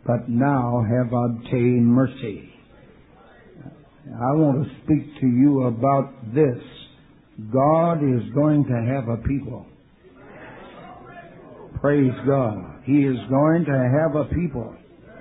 but now have obtained mercy. I want to speak to you about this. God is going to have a people. Praise God. He is going to have a people.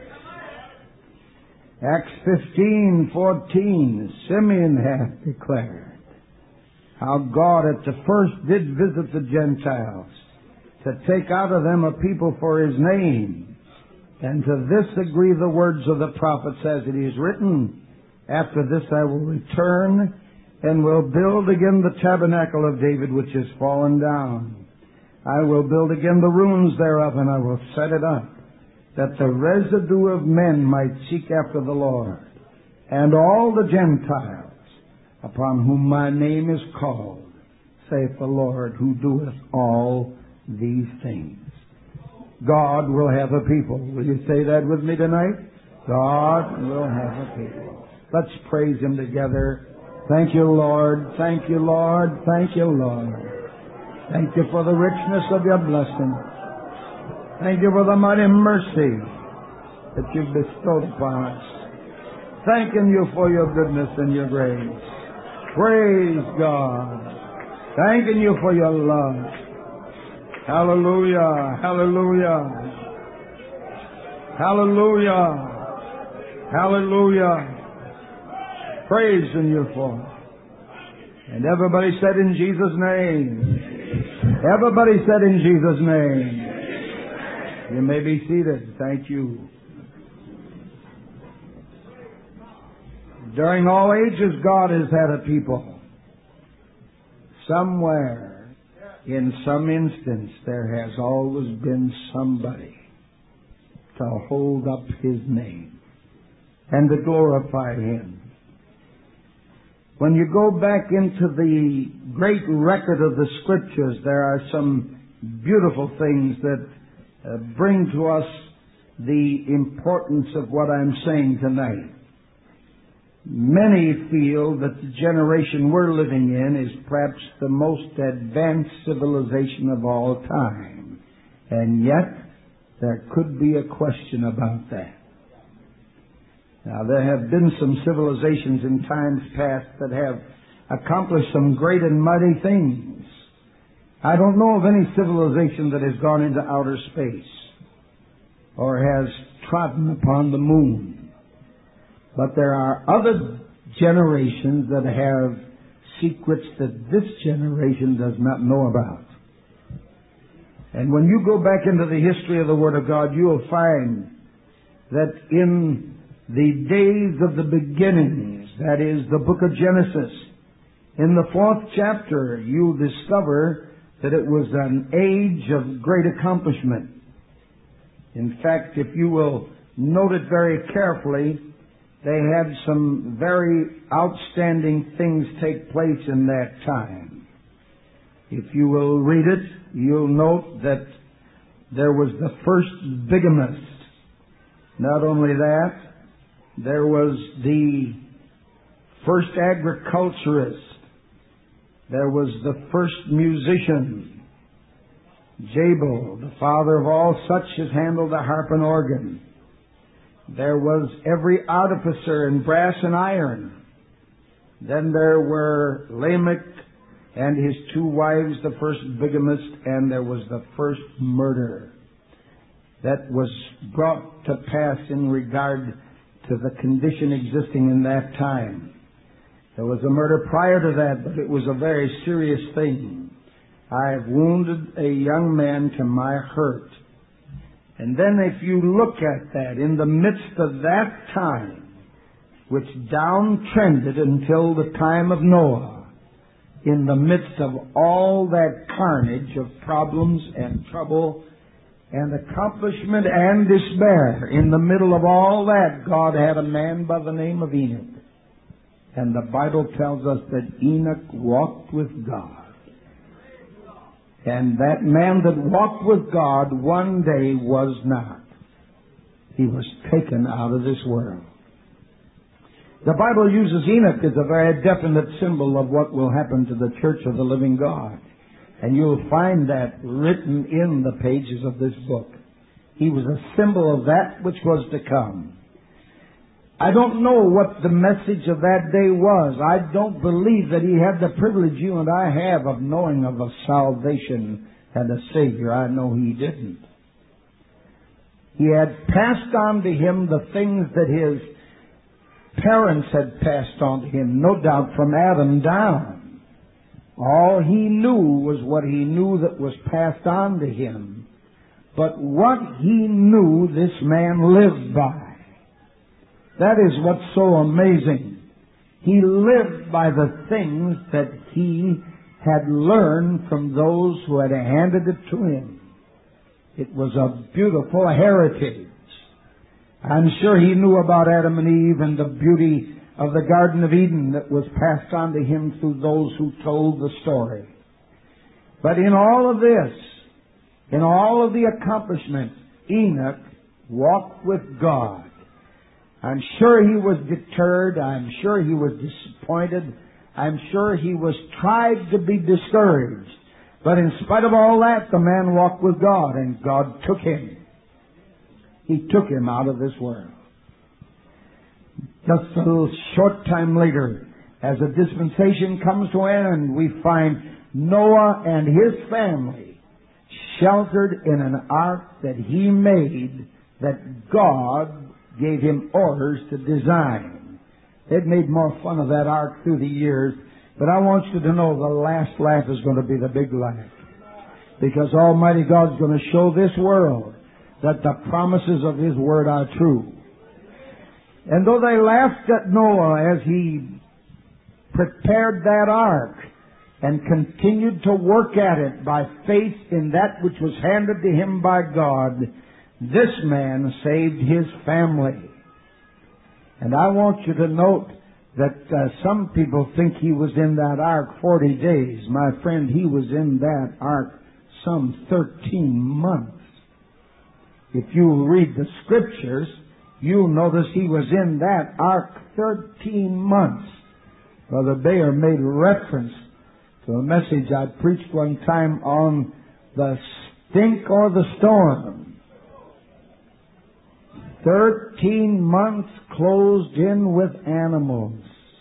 Acts 15:14, Simeon hath declared how God at the first did visit the Gentiles to take out of them a people for His name. And to this agree the words of the prophets, as it is written, after this I will return and will build again the tabernacle of David which is fallen down. I will build again the ruins thereof, and I will set it up, that the residue of men might seek after the Lord, and all the Gentiles upon whom my name is called, saith the Lord, who doeth all these things. God will have a people. Will you say that with me tonight? God will have a people. Let's praise Him together. Thank you, Lord. Thank you, Lord. Thank you, Lord. Thank you for the richness of your blessing. Thank you for the mighty mercy that you've bestowed upon us. Thanking you for your goodness and your grace. Praise God. Thanking you for your love. Hallelujah. Hallelujah. Hallelujah. Hallelujah. Praising you for it. And everybody said in Jesus' name. Everybody said in Jesus' name. You may be seated. Thank you. During all ages, God has had a people. Somewhere, in some instance, there has always been somebody to hold up His name and to glorify Him. When you go back into the great record of the Scriptures, there are some beautiful things that bring to us the importance of what I'm saying tonight. Many feel that the generation we're living in is perhaps the most advanced civilization of all time. And yet, there could be a question about that. Now, there have been some civilizations in times past that have accomplished some great and mighty things. I don't know of any civilization that has gone into outer space or has trodden upon the moon. But there are other generations that have secrets that this generation does not know about. And when you go back into the history of the Word of God, you will find that in the days of the beginnings, that is, the book of Genesis, in the 4th chapter, you'll discover that it was an age of great accomplishment. In fact, if you will note it very carefully, they had some very outstanding things take place in that time. If you will read it, you'll note that there was the first bigamist. Not only that, there was the first agriculturist. There was the first musician, Jabal, the father of all such as handled the harp and organ. There was every artificer in brass and iron. Then there were Lamech and his 2 wives, the first bigamist, and there was the first murder that was brought to pass in regard to the condition existing in that time. There was a murder prior to that, but it was a very serious thing. I have wounded a young man to my hurt. And then if you look at that, in the midst of that time, which downtrended until the time of Noah, in the midst of all that carnage of problems and trouble and accomplishment and despair, in the middle of all that, God had a man by the name of Enoch. And the Bible tells us that Enoch walked with God. And that man that walked with God one day was not. He was taken out of this world. The Bible uses Enoch as a very definite symbol of what will happen to the church of the living God. And you'll find that written in the pages of this book. He was a symbol of that which was to come. I don't know what the message of that day was. I don't believe that he had the privilege you and I have of knowing of a salvation and a Savior. I know he didn't. He had passed on to him the things that his parents had passed on to him, no doubt from Adam down. All he knew was what he knew that was passed on to him. But what he knew, this man lived by. That is what's so amazing. He lived by the things that he had learned from those who had handed it to him. It was a beautiful heritage. I'm sure he knew about Adam and Eve and the beauty of the Garden of Eden that was passed on to him through those who told the story. But in all of this, in all of the accomplishments, Enoch walked with God. I'm sure he was deterred. I'm sure he was disappointed. I'm sure he was tried to be discouraged. But in spite of all that, the man walked with God, and God took him. He took him out of this world. Just a little short time later, as a dispensation comes to an end, we find Noah and his family sheltered in an ark that he made, that God gave him orders to design. They've made more fun of that ark through the years, but I want you to know the last laugh is going to be the big laugh. Because Almighty God's going to show this world that the promises of His Word are true. And though they laughed at Noah as he prepared that ark and continued to work at it by faith in that which was handed to him by God, this man saved his family. And I want you to note that some people think he was in that ark 40 days. My friend, he was in that ark some 13 months. If you read the Scriptures, you'll notice he was in that ark 13 months. Brother Bayer made reference to a message I preached one time on the stink or the storm. 13 months closed in with animals.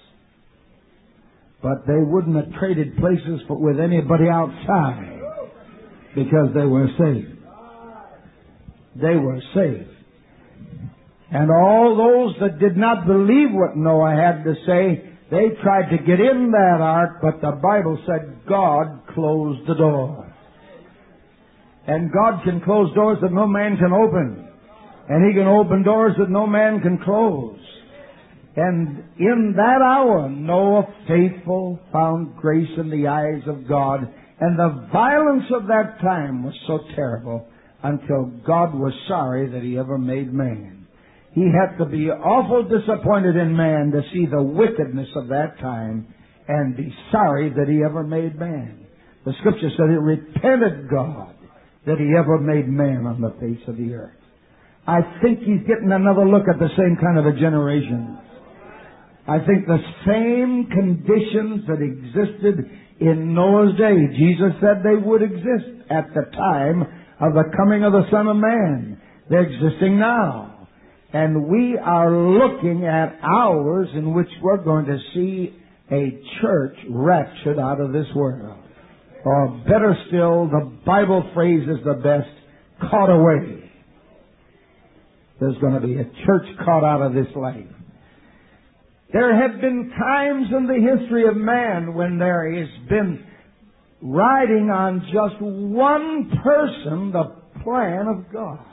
But they wouldn't have traded places with anybody outside because they were safe. They were safe. And all those that did not believe what Noah had to say, they tried to get in that ark, but the Bible said God closed the door. And God can close doors that no man can open. And He can open doors that no man can close. And in that hour, Noah, faithful, found grace in the eyes of God. And the violence of that time was so terrible until God was sorry that He ever made man. He had to be awful disappointed in man to see the wickedness of that time and be sorry that He ever made man. The Scripture said it repented God that He ever made man on the face of the earth. I think He's getting another look at the same kind of a generation. I think the same conditions that existed in Noah's day, Jesus said they would exist at the time of the coming of the Son of Man. They're existing now. And we are looking at hours in which we're going to see a church raptured out of this world. Or better still, the Bible phrase is the best, caught away. There's going to be a church caught out of this life. There have been times in the history of man when there has been riding on just one person the plan of God.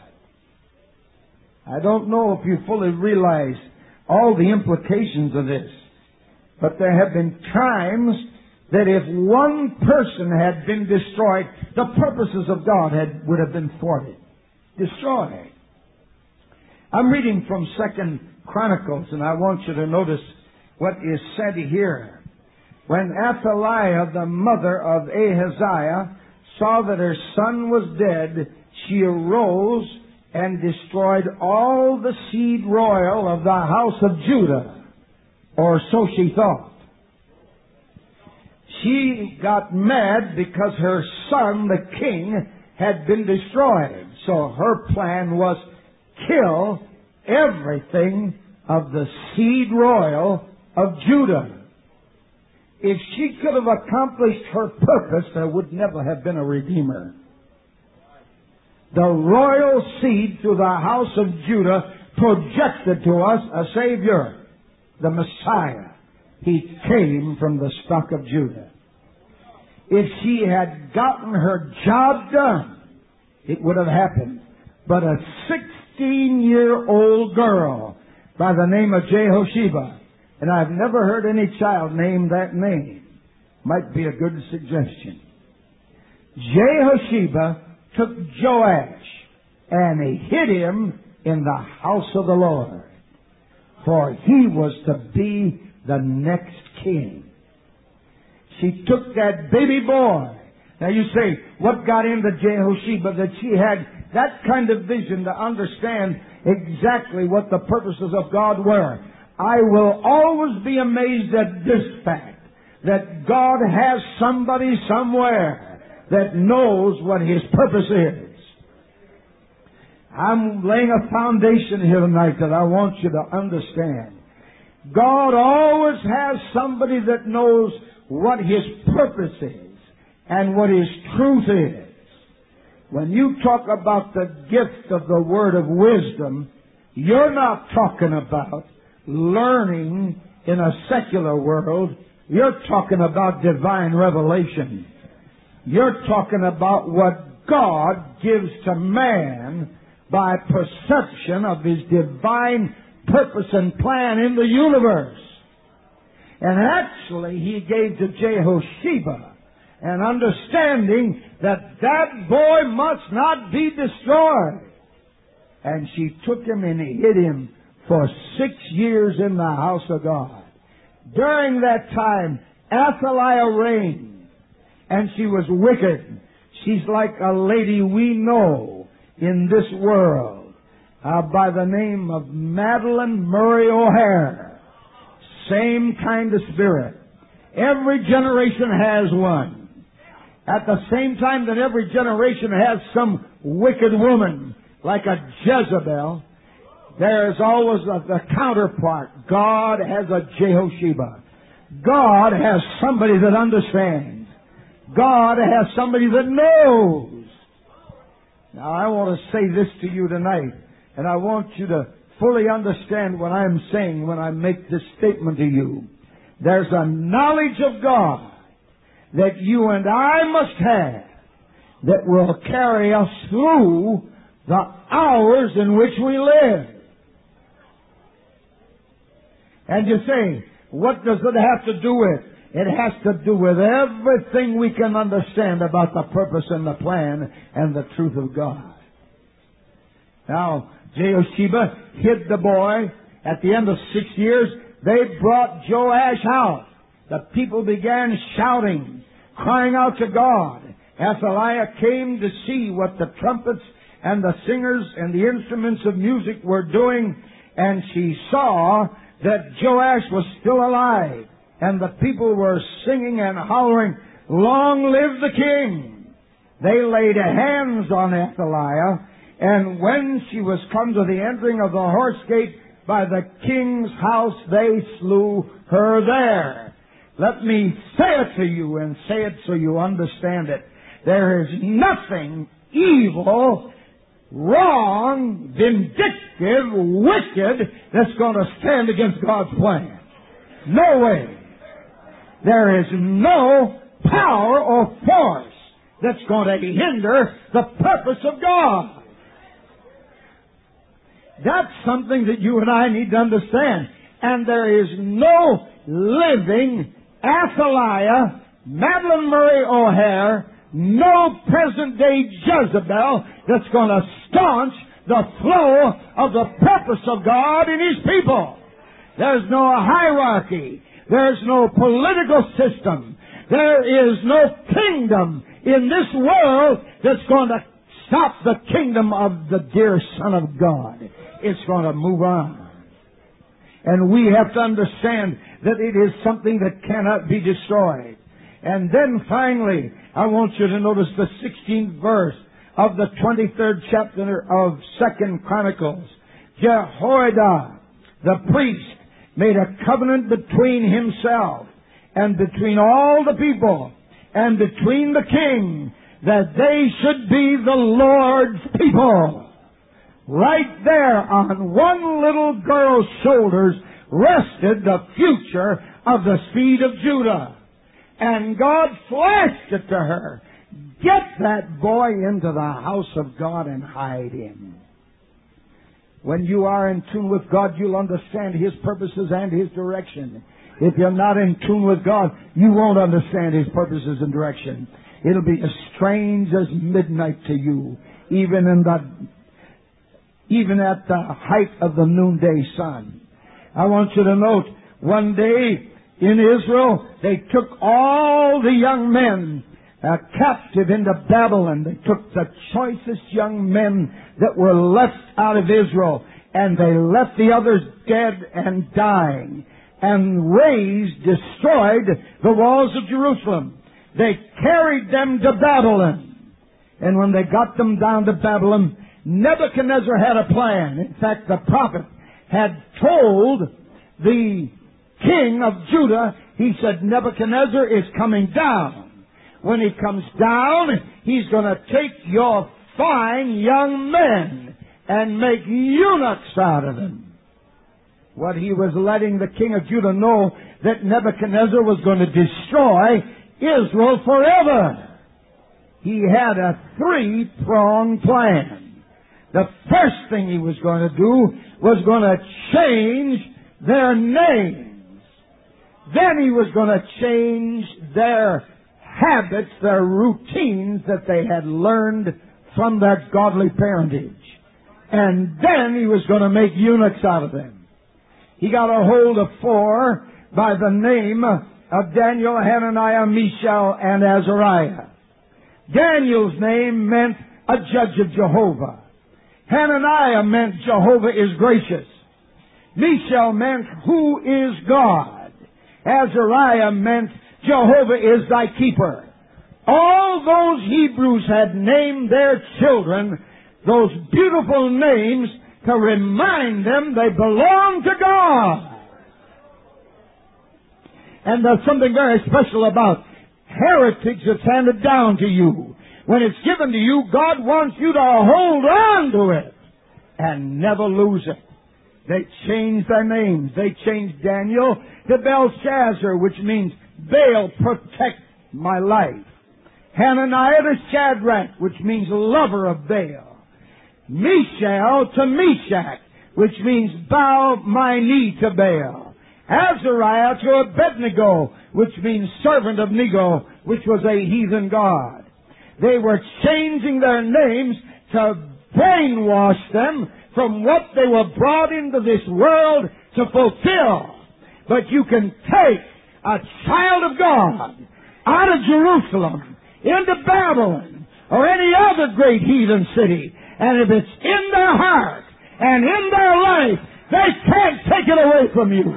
I don't know if you fully realize all the implications of this, but there have been times that if one person had been destroyed, the purposes of God would have been thwarted, destroyed. I'm reading from 2 Chronicles, and I want you to notice what is said here. When Athaliah, the mother of Ahaziah, saw that her son was dead, she arose and destroyed all the seed royal of the house of Judah, or so she thought. She got mad because her son, the king, had been destroyed. So her plan was kill everything of the seed royal of Judah. If she could have accomplished her purpose, there would never have been a Redeemer. The royal seed through the house of Judah projected to us a Savior, the Messiah. He came from the stock of Judah. If she had gotten her job done, it would have happened. But a 16-year-old girl by the name of Jehosheba, and I've never heard any child named that name, might be a good suggestion. Jehosheba took Joash and he hid him in the house of the Lord, for he was to be the next king. She took that baby boy. Now you say, what got into Jehosheba that she had that kind of vision to understand exactly what the purposes of God were? I will always be amazed at this fact, that God has somebody somewhere that knows what His purpose is. I'm laying a foundation here tonight that I want you to understand. God always has somebody that knows what His purpose is and what His truth is. When you talk about the gift of the word of wisdom, you're not talking about learning in a secular world. You're talking about divine revelation. You're talking about what God gives to man by perception of His divine purpose and plan in the universe. And actually, He gave to Jehosheba an understanding that that boy must not be destroyed. And she took him and hid him for 6 years in the house of God. During that time, Athaliah reigned, and she was wicked. She's like a lady we know in this world by the name of Madeline Murray O'Hare. Same kind of spirit. Every generation has one. At the same time that every generation has some wicked woman, like a Jezebel, there's always the counterpart. God has a Jehosheba. God has somebody that understands. God has somebody that knows. Now, I want to say this to you tonight, and I want you to fully understand what I'm saying when I make this statement to you. There's a knowledge of God that you and I must have that will carry us through the hours in which we live. And you say, what does it have to do with? It has to do with everything we can understand about the purpose and the plan and the truth of God. Now, Jehosheba hid the boy. At the end of 6 years, they brought Joash out. The people began shouting, crying out to God. Athaliah came to see what the trumpets and the singers and the instruments of music were doing, and she saw that Joash was still alive, and the people were singing and hollering, "Long live the king!" They laid hands on Athaliah, and when she was come to the entering of the horse gate by the king's house, they slew her there. Let me say it to you, and say it so you understand it. There is nothing evil, wrong, vindictive, wicked that's going to stand against God's plan. No way. There is no power or force that's going to hinder the purpose of God. That's something that you and I need to understand. And there is no living Athaliah, Madeline Murray O'Hare, no present-day Jezebel that's going to staunch the flow of the purpose of God in His people. There's no hierarchy. There's no political system. There is no kingdom in this world that's going to stop the kingdom of the dear Son of God. It's going to move on. And we have to understand that it is something that cannot be destroyed. And then finally, I want you to notice the 16th verse of the 23rd chapter of 2 Chronicles, Jehoiada, the priest, made a covenant between himself and between all the people and between the king that they should be the Lord's people. Right there on one little girl's shoulders rested the future of the seed of Judah. And God flashed it to her. Get that boy into the house of God and hide him. When you are in tune with God, you'll understand His purposes and His direction. If you're not in tune with God, you won't understand His purposes and direction. It'll be as strange as midnight to you, even at the height of the noonday sun. I want you to note, one day in Israel, they took all the young men captive into Babylon. They took the choicest young men that were left out of Israel, and they left the others dead and dying, and destroyed the walls of Jerusalem. They carried them to Babylon. And when they got them down to Babylon, Nebuchadnezzar had a plan. In fact, the prophet had told the king of Judah, he said, Nebuchadnezzar is coming down. When he comes down, he's going to take your fine young men and make eunuchs out of them. What he was letting the king of Judah know, that Nebuchadnezzar was going to destroy Israel forever. He had a three-pronged plan. The first thing he was going to do was going to change their names. Then he was going to change their habits, their routines that they had learned from their godly parentage. And then he was going to make eunuchs out of them. He got a hold of four by the name of Daniel, Hananiah, Mishael, and Azariah. Daniel's name meant a judge of Jehovah. Hananiah meant Jehovah is gracious. Mishael meant who is God. Azariah meant Jehovah is thy keeper. All those Hebrews had named their children those beautiful names to remind them they belong to God. And there's something very special about heritage that's handed down to you. When it's given to you, God wants you to hold on to it and never lose it. They changed their names. They changed Daniel to Belshazzar, which means Baal, protect my life. Hananiah to Shadrach, which means lover of Baal. Mishael to Meshach, which means bow my knee to Baal. Azariah to Abednego, which means servant of Nego, which was a heathen god. They were changing their names to brainwash them from what they were brought into this world to fulfill. But you can take a child of God out of Jerusalem into Babylon or any other great heathen city, and if it's in their heart and in their life, they can't take it away from you.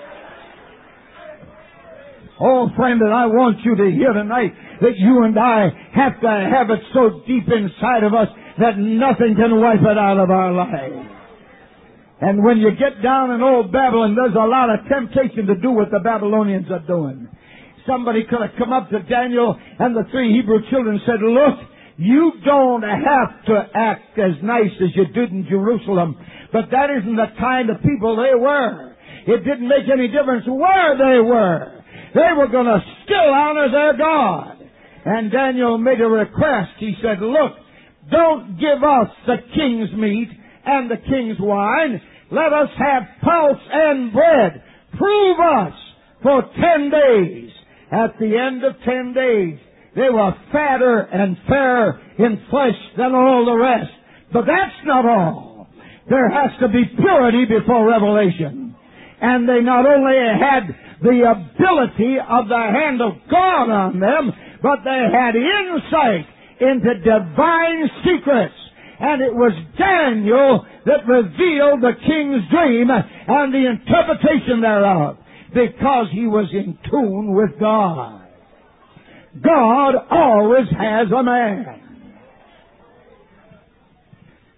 Oh, friend, and I want you to hear tonight that you and I have to have it so deep inside of us that nothing can wipe it out of our lives. And when you get down in old Babylon, there's a lot of temptation to do what the Babylonians are doing. Somebody could have come up to Daniel and the three Hebrew children and said, look, you don't have to act as nice as you did in Jerusalem, but that isn't the kind of people they were. It didn't make any difference where they were. They were going to still honor their God. And Daniel made a request. He said, look, don't give us the king's meat and the king's wine. Let us have pulse and bread. Prove us for 10 days. At the end of 10 days, they were fatter and fairer in flesh than all the rest. But that's not all. There has to be purity before revelation. And they not only had the ability of the hand of God on them, but they had insight into divine secrets. And it was Daniel that revealed the king's dream and the interpretation thereof, because he was in tune with God. God always has a man.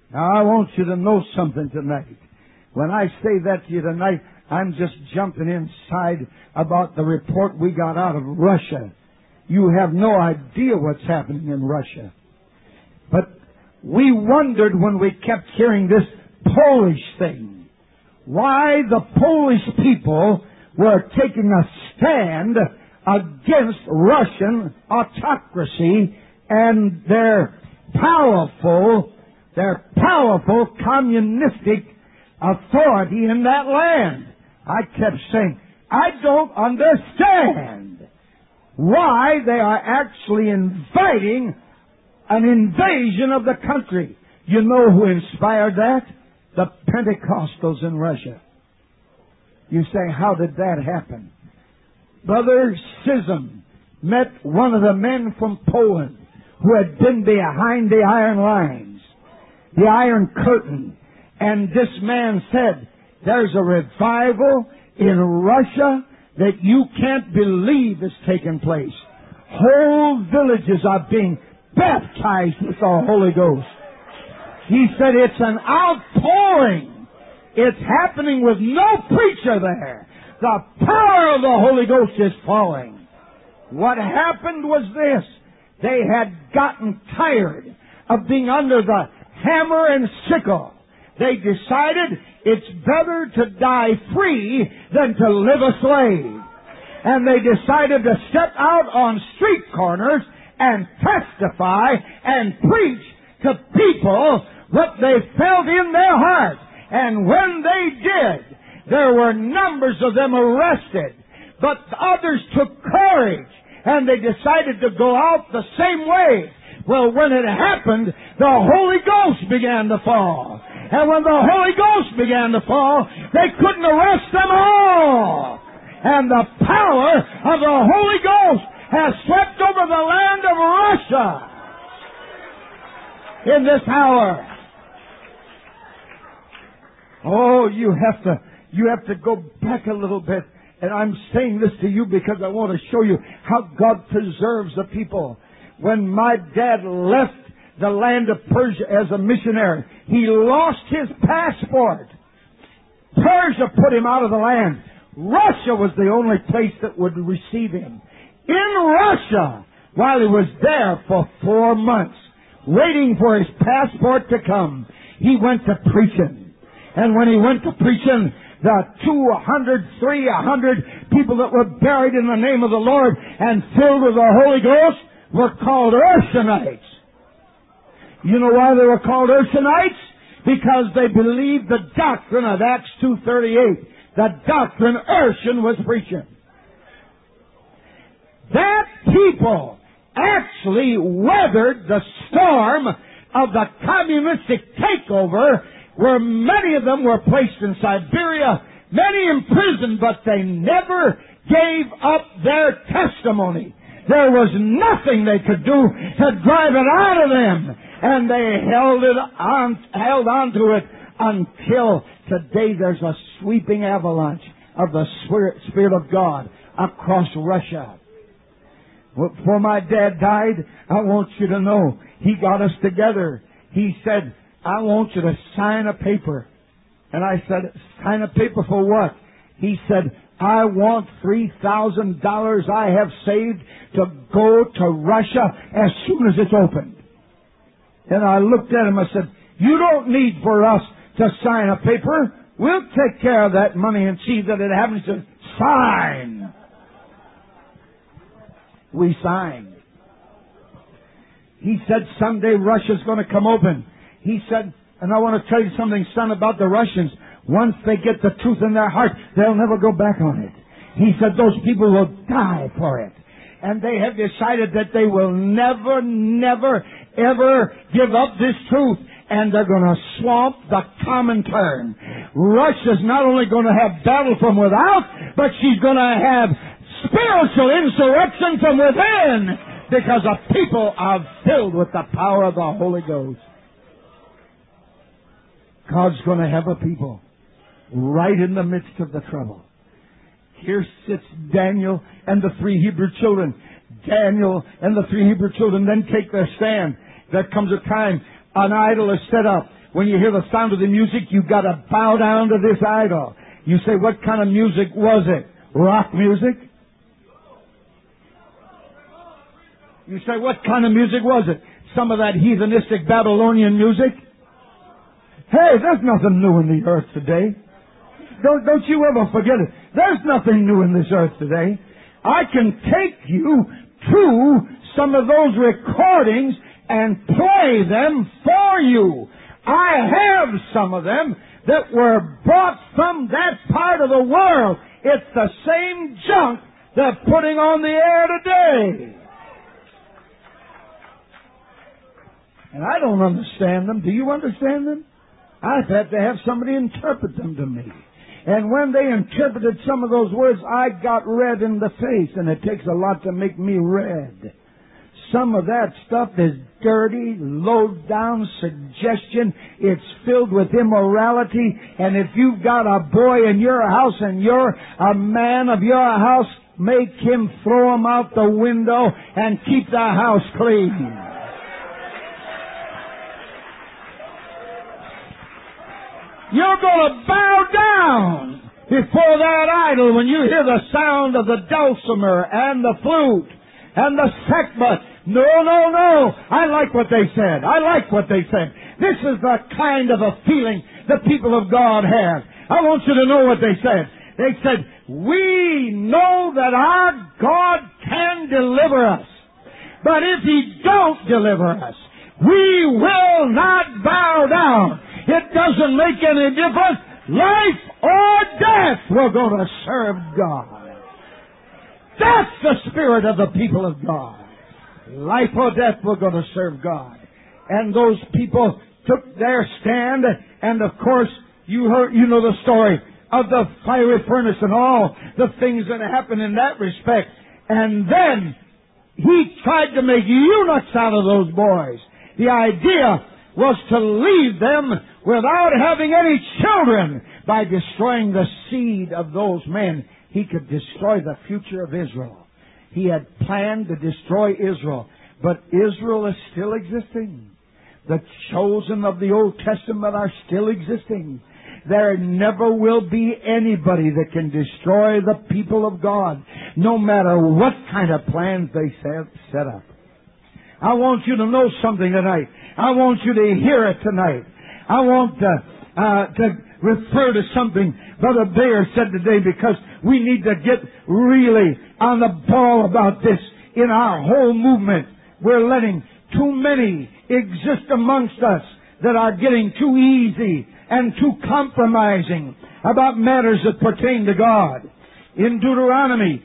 Now, I want you to know something tonight. When I say that to you tonight, I'm just jumping inside about the report we got out of Russia. You have no idea what's happening in Russia. But we wondered when we kept hearing this Polish thing, why the Polish people were taking a stand against Russian autocracy and their powerful communistic authority in that land. I kept saying, I don't understand why they are actually inviting an invasion of the country. You know who inspired that? The Pentecostals in Russia. You say, how did that happen? Brother Sism met one of the men from Poland who had been behind the iron lines, the Iron Curtain. And this man said, there's a revival in Russia that you can't believe is taking place. Whole villages are being baptized with the Holy Ghost. He said it's an outpouring. It's happening with no preacher there. The power of the Holy Ghost is falling. What happened was this. They had gotten tired of being under the hammer and sickle. They decided it's better to die free than to live a slave. And they decided to step out on street corners and testify and preach to people what they felt in their heart. And when they did, there were numbers of them arrested. But others took courage and they decided to go out the same way. Well, when it happened, the Holy Ghost began to fall. And when the Holy Ghost began to fall, they couldn't arrest them all. And the power of the Holy Ghost has swept over the land of Russia in this hour. Oh, you have to go back a little bit. And I'm saying this to you because I want to show you how God preserves the people. When my dad left the land of Persia as a missionary, he lost his passport. Persia put him out of the land. Russia was the only place that would receive him. In Russia, while he was there for 4 months, waiting for his passport to come, he went to preaching. And when he went to preaching, the 200, 300 people that were buried in the name of the Lord and filled with the Holy Ghost were called Ursenites. You know why they were called Ursenites? Because they believed the doctrine of Acts 2:38, the doctrine Urshan was preaching. That people actually weathered the storm of the communistic takeover, where many of them were placed in Siberia, many imprisoned, but they never gave up their testimony. There was nothing they could do to drive it out of them. And they held on to it until today there's a sweeping avalanche of the Spirit of God across Russia. Before my dad died, I want you to know, he got us together. He said, I want you to sign a paper. And I said, sign a paper for what? He said, I want $3,000 I have saved to go to Russia as soon as it's opened. And I looked at him, I said, you don't need for us to sign a paper. We'll take care of that money and see that it happens. To sign. We signed. He said someday Russia's going to come open. He said, and I want to tell you something, son, about the Russians. Once they get the truth in their heart, they'll never go back on it. He said those people will die for it. And they have decided that they will never, ever give up this truth. And they're going to swamp the Comintern. Russia's not only going to have battle from without, but she's going to have spiritual insurrection from within, because the people are filled with the power of the Holy Ghost. God's going to have a people right in the midst of the trouble. Here sits Daniel and the 3 Hebrew children. Daniel and the 3 Hebrew children then take their stand. There comes a time an idol is set up. when you hear the sound of the music, you've got to bow down to this idol. You say, what kind of music was it? Rock music? You say, what kind of music was it? Some of that heathenistic Babylonian music? Hey, there's nothing new in the earth today. Don't you ever forget it. There's nothing new in this earth today. I can take you to some of those recordings and play them for you. I have some of them that were brought from that part of the world. It's the same junk they're putting on the air today. And I don't understand them. Do you understand them? I've had to have somebody interpret them to me. And when they interpreted some of those words, I got red in the face, and it takes a lot to make me red. Some of that stuff is dirty, low-down suggestion. It's filled with immorality. And if you've got a boy in your house and you're a man of your house, make him throw him out the window and keep the house clean. You're going to bow down before that idol when you hear the sound of the dulcimer and the flute and the sackbut. No. I like what they said. This is the kind of a feeling the people of God have. I want you to know what they said. They said, we know that our God can deliver us. But if He don't deliver us, we will not bow down. It doesn't make any difference. Life or death, we're going to serve God. That's the spirit of the people of God. Life or death, we're going to serve God. And those people took their stand, and of course, you know the story of the fiery furnace and all the things that happened in that respect. And then he tried to make eunuchs out of those boys. The idea was to leave them without having any children. By destroying the seed of those men, he could destroy the future of Israel. He had planned to destroy Israel, but Israel is still existing. The chosen of the Old Testament are still existing. There never will be anybody that can destroy the people of God, no matter what kind of plans they set up. I want you to know something tonight. I want you to hear it tonight. I want to refer to something Brother Bayer said today, because we need to get really on the ball about this in our whole movement. We're letting too many exist amongst us that are getting too easy and too compromising about matters that pertain to God. In Deuteronomy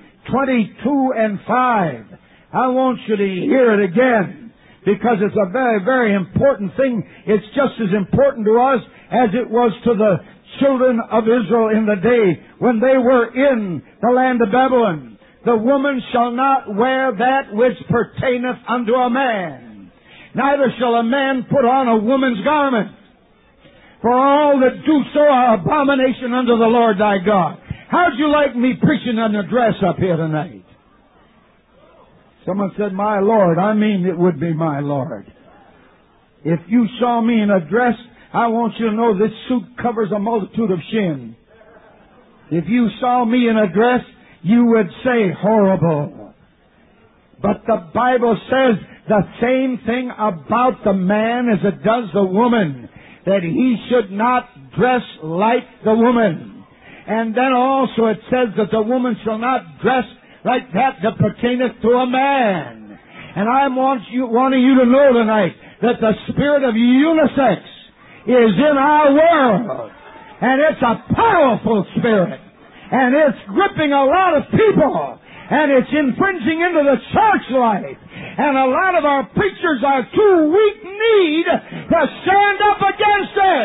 22:5, I want you to hear it again, because it's a very, very important thing. It's just as important to us as it was to the children of Israel in the day when they were in the land of Babylon. The woman shall not wear that which pertaineth unto a man, neither shall a man put on a woman's garment. For all that do so are abomination unto the Lord thy God. How'd you like me preaching in a dress up here tonight? Someone said, my Lord. I mean, it would be my Lord. If you saw me in a dress, I want you to know this suit covers a multitude of shins. If you saw me in a dress, you would say, horrible. But the Bible says the same thing about the man as it does the woman, that he should not dress like the woman. And then also it says that the woman shall not dress like that pertaineth to a man. And I wanting you to know tonight that the spirit of unisex is in our world. And it's a powerful spirit. And it's gripping a lot of people. And it's infringing into the church life. And a lot of our preachers are too weak-kneed to stand up against it.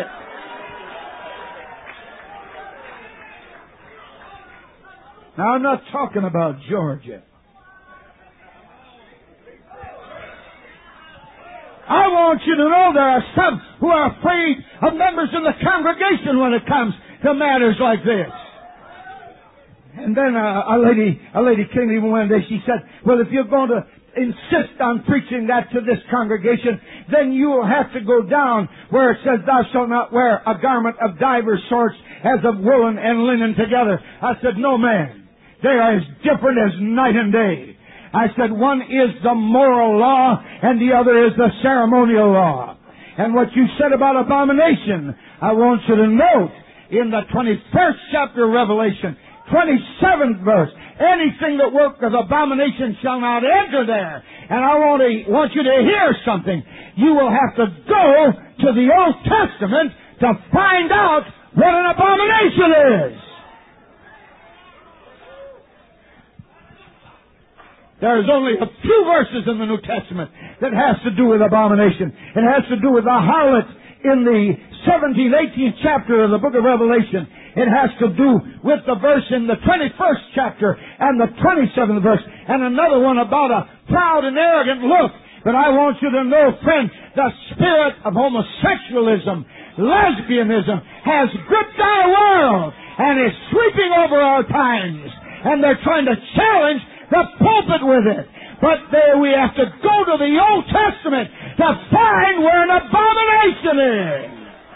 Now, I'm not talking about Georgia. I want you to know there are some who are afraid of members in the congregation when it comes to matters like this. And then a lady came to me one day. She said, well, if you're going to insist on preaching that to this congregation, then you will have to go down where it says, thou shalt not wear a garment of divers sorts as of woolen and linen together. I said, no, man. They are as different as night and day. I said, one is the moral law and the other is the ceremonial law. And what you said about abomination, I want you to note in the 21st chapter of Revelation, 27th verse, anything that worketh abomination shall not enter there. And I want you to hear something. You will have to go to the Old Testament to find out what an abomination is. There's only a few verses in the New Testament that has to do with abomination. It has to do with the harlot in the 17th, 18th chapter of the book of Revelation. It has to do with the verse in the 21st chapter and the 27th verse, and another one about a proud and arrogant look. But I want you to know, friend, the spirit of homosexualism, lesbianism, has gripped our world and is sweeping over our times. And they're trying to challenge the pulpit with it. But there we have to go to the Old Testament to find where an abomination is.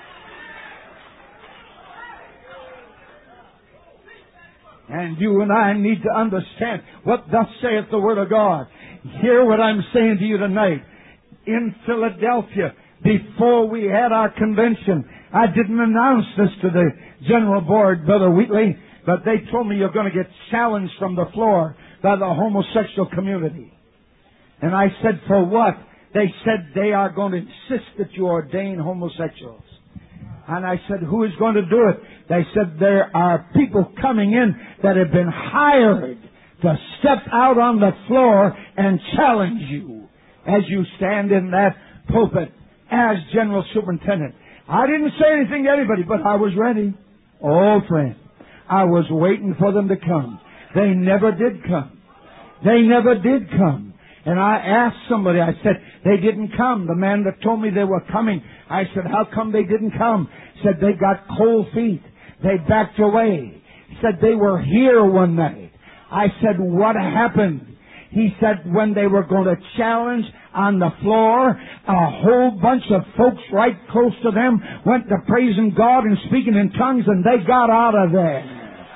And you and I need to understand what thus saith the Word of God. Hear what I'm saying to you tonight. In Philadelphia, before we had our convention, I didn't announce this to the General Board, Brother Wheatley, but they told me you're going to get challenged from the floor by the homosexual community. And I said, for what? They said they are going to insist that you ordain homosexuals. And I said, who is going to do it? They said, there are people coming in that have been hired to step out on the floor and challenge you as you stand in that pulpit as General Superintendent. I didn't say anything to anybody, but I was ready. Oh, friend, I was waiting for them to come. They never did come. They never did come. And I asked somebody, I said, they didn't come. The man that told me they were coming, I said, how come they didn't come? He said, they got cold feet. They backed away. He said, they were here one night. I said, what happened? He said, when they were going to challenge on the floor, a whole bunch of folks right close to them went to praising God and speaking in tongues, and they got out of there.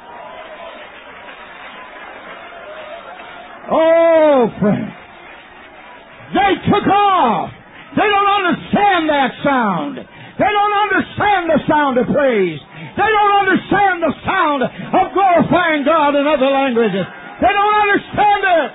Oh, friend. They took off. They don't understand that sound. They don't understand the sound of praise. They don't understand the sound of glorifying God in other languages. They don't understand it.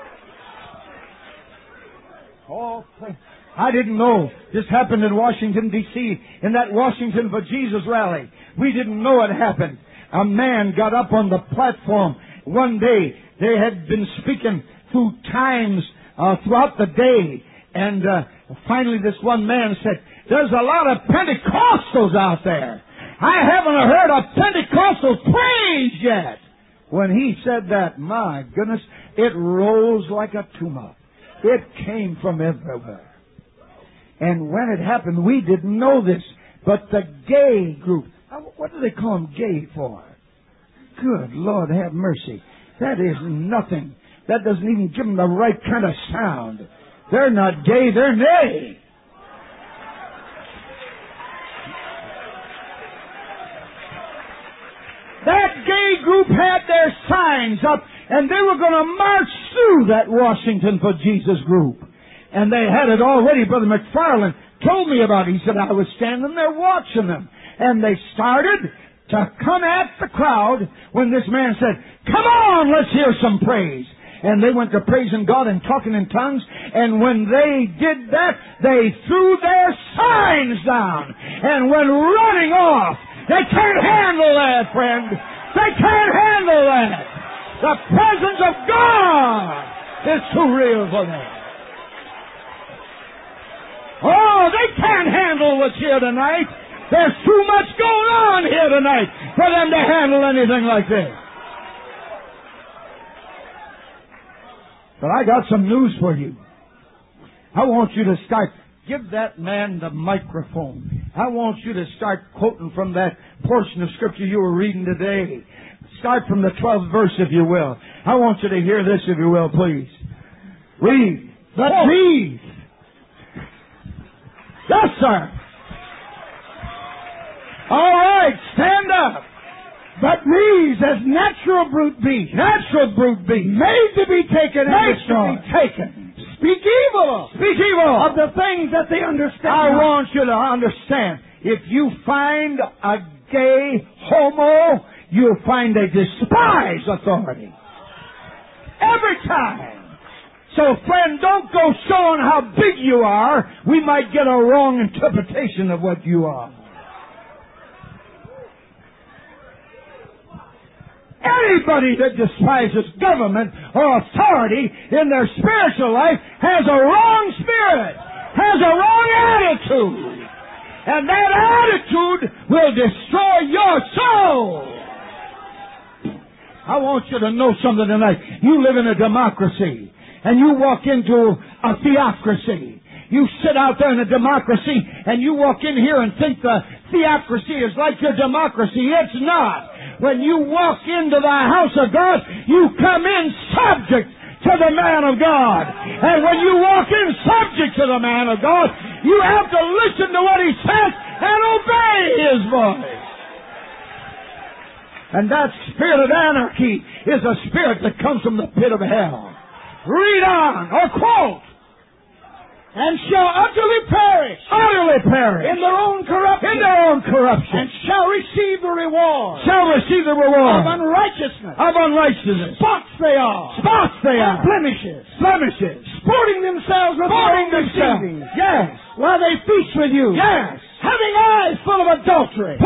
Oh, I didn't know. This happened in Washington, D.C., in that Washington for Jesus rally. We didn't know it happened. A man got up on the platform one day. They had been speaking through times throughout the day. And finally this one man said, there's a lot of Pentecostals out there. I haven't heard a Pentecostal praise yet. When he said that, my goodness, it rose like a tumult. It came from everywhere. And when it happened, we didn't know this. But the gay group, what do they call them gay for? Good Lord, have mercy. That is nothing. That doesn't even give them the right kind of sound. They're not gay, they're nay. That gay group had their signs up, and they were going to march through that Washington for Jesus group. And they had it already. Brother McFarland told me about it. He said, I was standing there watching them. And they started to come at the crowd when this man said, come on, let's hear some praise. And they went to praising God and talking in tongues. And when they did that, they threw their signs down and went running off. They can't handle that, friend. They can't handle that. The presence of God is too real for them. Oh, they can't handle what's here tonight. There's too much going on here tonight for them to handle anything like this. But I got some news for you. I want you to start. Give that man the microphone. I want you to start quoting from that portion of Scripture you were reading today. Start from the 12th verse, if you will. I want you to hear this, if you will, please. Read. But these. Yes, sir. All right, stand up. But these, as natural brute beasts, made to be taken and destroyed, speak evil of the things that they understand. I want you to understand, if you find a gay homo, you'll find they despise authority. Every time. So, friend, don't go showing how big you are. We might get a wrong interpretation of what you are. Anybody that despises government or authority in their spiritual life has a wrong spirit, has a wrong attitude. And that attitude will destroy your soul. I want you to know something tonight. You live in a democracy, and you walk into a theocracy. You sit out there in a democracy, and you walk in here and think the theocracy is like your democracy. It's not. When you walk into the house of God, you come in subject to the man of God. And when you walk in subject to the man of God, you have to listen to what he says and obey his voice. And that spirit of anarchy is a spirit that comes from the pit of hell. Read on, or quote. And shall utterly perish in their own corruption, and shall receive the reward of unrighteousness. Spots they are. Blemishes. Sporting themselves with their own deceiving. Yes. While they feast with you. Yes. Having eyes full of adultery.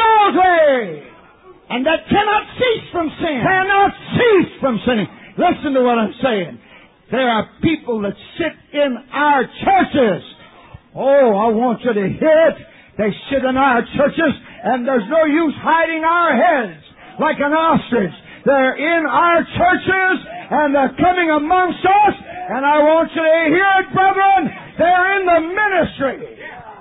And that cannot cease from sinning. Listen to what I'm saying. There are people that sit in our churches. Oh, I want you to hear it. They sit in our churches, and there's no use hiding our heads like an ostrich. They're in our churches, and they're coming amongst us, and I want you to hear it, brethren. They're in the ministry.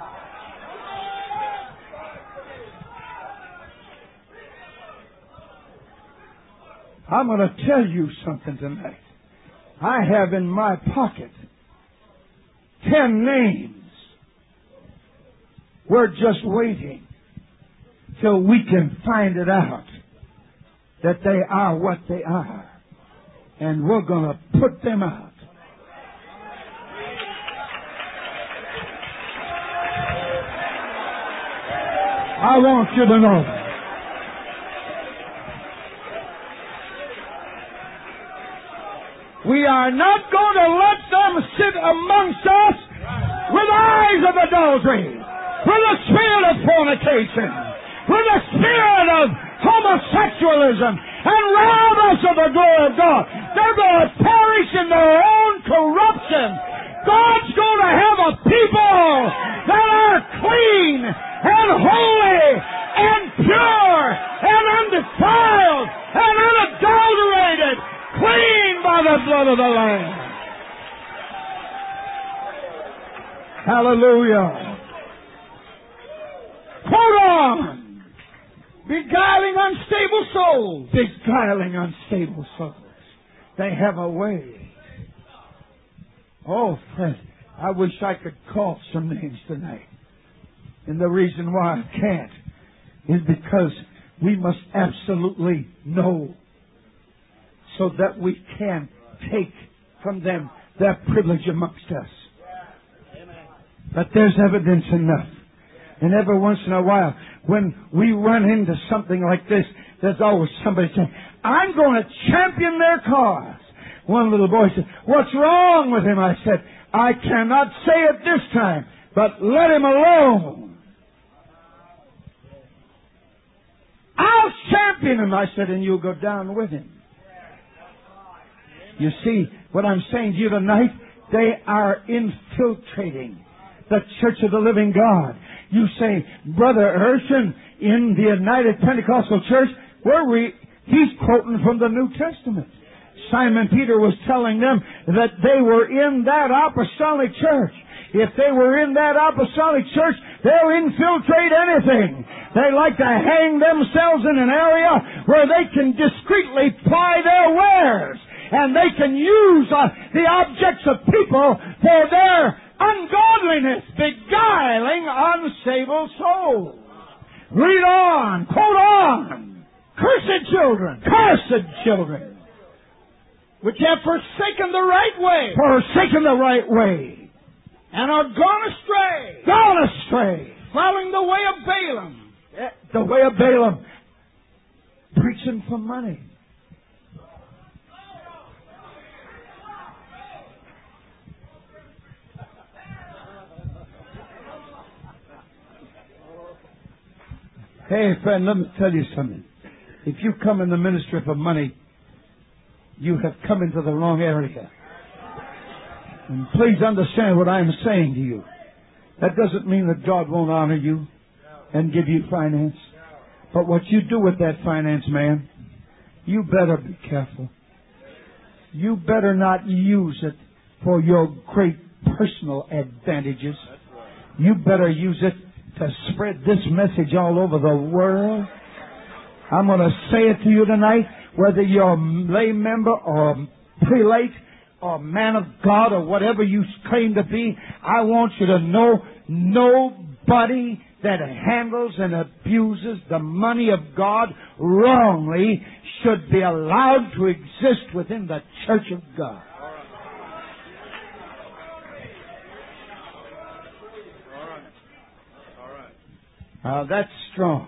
I'm going to tell you something tonight. I have in my pocket 10 names. We're just waiting till we can find it out that they are what they are. And we're going to put them out. I want you to know that. We are not going to let them sit amongst us with eyes of adultery, with a spirit of fornication, with a spirit of homosexualism, and rob us of the glory of God. They're going to perish in their own corruption. God's going to have a people that are clean and holy and pure and undefiled and unadulterated, clean by the blood of the Lamb. Hallelujah. Quote on. Beguiling unstable souls. Beguiling unstable souls. They have a way. Oh, friend, I wish I could call some names tonight. And the reason why I can't is because we must absolutely know, so that we can take from them their privilege amongst us. But there's evidence enough. And every once in a while, when we run into something like this, there's always somebody saying, I'm going to champion their cause. One little boy said, what's wrong with him? I said, I cannot say it this time, but let him alone. I'll champion him, I said, and you'll go down with him. You see, what I'm saying to you tonight, they are infiltrating the Church of the Living God. You say, Brother Urshan, in the United Pentecostal Church, he's quoting from the New Testament. Simon Peter was telling them that they were in that apostolic church. If they were in that apostolic church, they'll infiltrate anything. They like to hang themselves in an area where they can discreetly ply their wares. and they can use the objects of people for their ungodliness, beguiling unsaved souls. Read on, quote on. Cursed children, which have forsaken the right way, and are gone astray, following the way of Balaam. The way of Balaam, preaching for money. Hey, friend, let me tell you something. If you come in the ministry for money, you have come into the wrong area. And please understand what I am saying to you. That doesn't mean that God won't honor you and give you finance. But what you do with that finance, man, you better be careful. You better not use it for your great personal advantages. You better use it to spread this message all over the world. I'm going to say it to you tonight, whether you're a lay member or prelate or man of God or whatever you claim to be. I want you to know nobody that handles and abuses the money of God wrongly should be allowed to exist within the church of God. That's strong.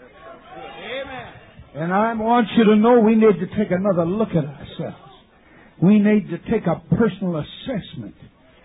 And I want you to know we need to take another look at ourselves. We need to take a personal assessment.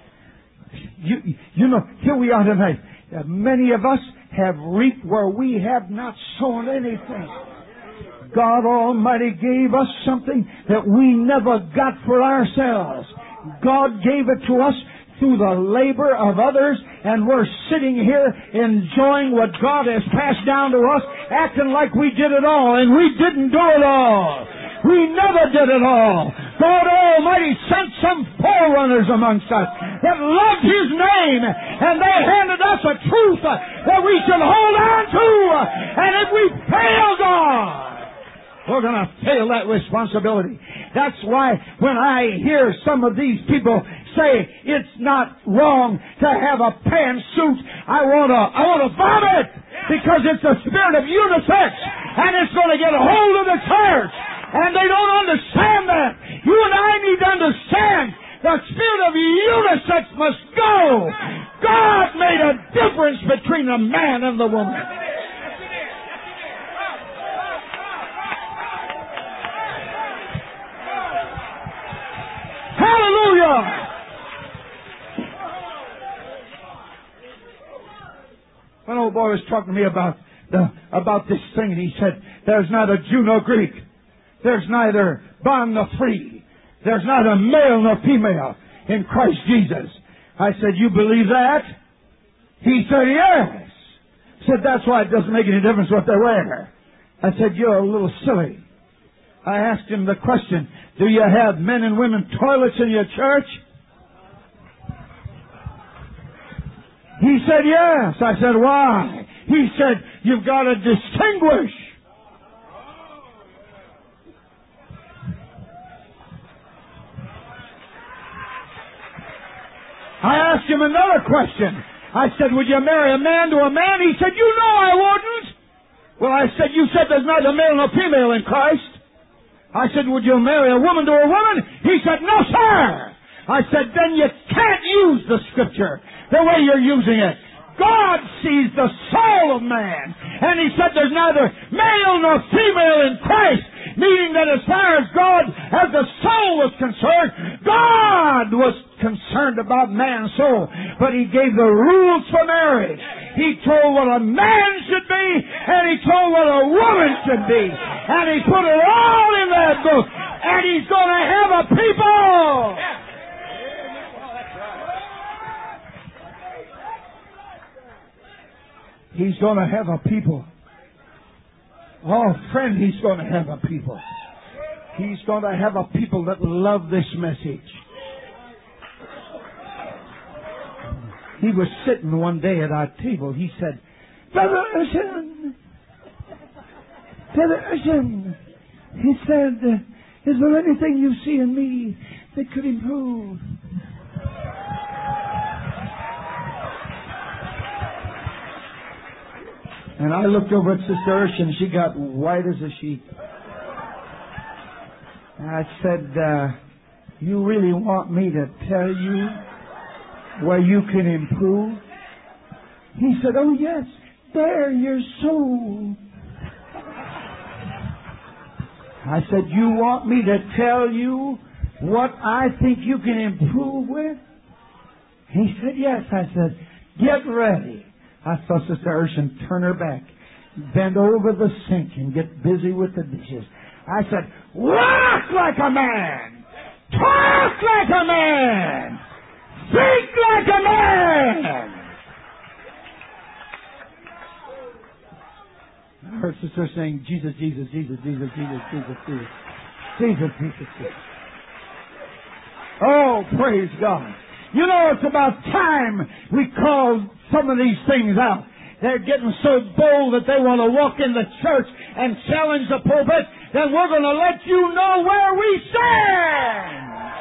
You know, here we are tonight. Many of us have reaped where we have not sown anything. God Almighty gave us something that we never got for ourselves. God gave it to us through the labor of others, and we're sitting here enjoying what God has passed down to us, acting like we did it all, and we didn't do it all. We never did it all. God Almighty sent some forerunners amongst us that loved His name, and they handed us a truth that we should hold on to. And if we fail God, we're going to fail that responsibility. That's why when I hear some of these people say it's not wrong to have a pantsuit, I want to vomit, because it's the spirit of unisex, and it's going to get a hold of the church. And they don't understand that. You and I need to understand the spirit of unisex must go. God made a difference between the man and the woman. Hallelujah! One old boy was talking to me about this thing, and he said, there's neither Jew nor Greek. There's neither bond nor free. There's neither male nor female in Christ Jesus. I said, you believe that? He said, yes. I said, that's why it doesn't make any difference what they wear. I said, you're a little silly. I asked him the question, do you have men and women toilets in your church? He said, yes. I said, why? He said, you've got to distinguish. I asked him another question. I said, would you marry a man to a man? He said, you know I wouldn't. Well, I said, you said there's neither male nor female in Christ. I said, would you marry a woman to a woman? He said, no, sir. I said, then you can't use the Scripture the way you're using it. God sees the soul of man. And He said there's neither male nor female in Christ. Meaning that as far as God, as the soul was concerned, God was concerned about man's soul. But He gave the rules for marriage. He told what a man should be, and He told what a woman should be. And He put it all in that book. And He's going to have a people. He's going to have a people. Oh, friend, He's going to have a people. He's going to have a people that love this message. He was sitting one day at our table. He said, Brother Usham, he said, Is there anything you see in me that could improve? And I looked over at Sister Urshan, and she got white as a sheet. And I said, you really want me to tell you where you can improve? He said, oh yes, bare your soul. I said, you want me to tell you what I think you can improve with? He said, yes. I said, get ready. I saw Sister Urshan turn her back, bend over the sink and get busy with the dishes. I said, walk like a man! Talk like a man! Think like a man! I heard Sister saying, Jesus, Jesus, Jesus, Jesus, Jesus, Jesus, Jesus. Jesus, Jesus, Jesus. Oh, praise God. You know, it's about time we called some of these things out. They're getting so bold that they want to walk in the church and challenge the pulpit, then we're going to let you know where we stand.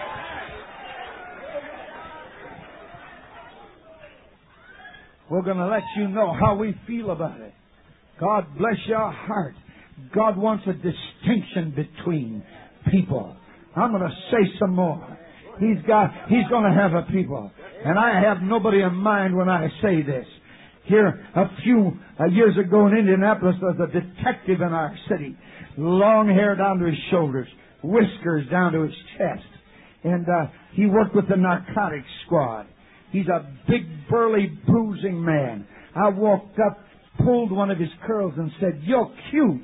We're going to let you know how we feel about it. God bless your heart. God wants a distinction between people. I'm going to say some more. He's going to have a people. And I have nobody in mind when I say this. Here, a few years ago in Indianapolis, there was a detective in our city. Long hair down to his shoulders, whiskers down to his chest. And he worked with the narcotics squad. He's a big, burly, bruising man. I walked up, pulled one of his curls and said, you're cute.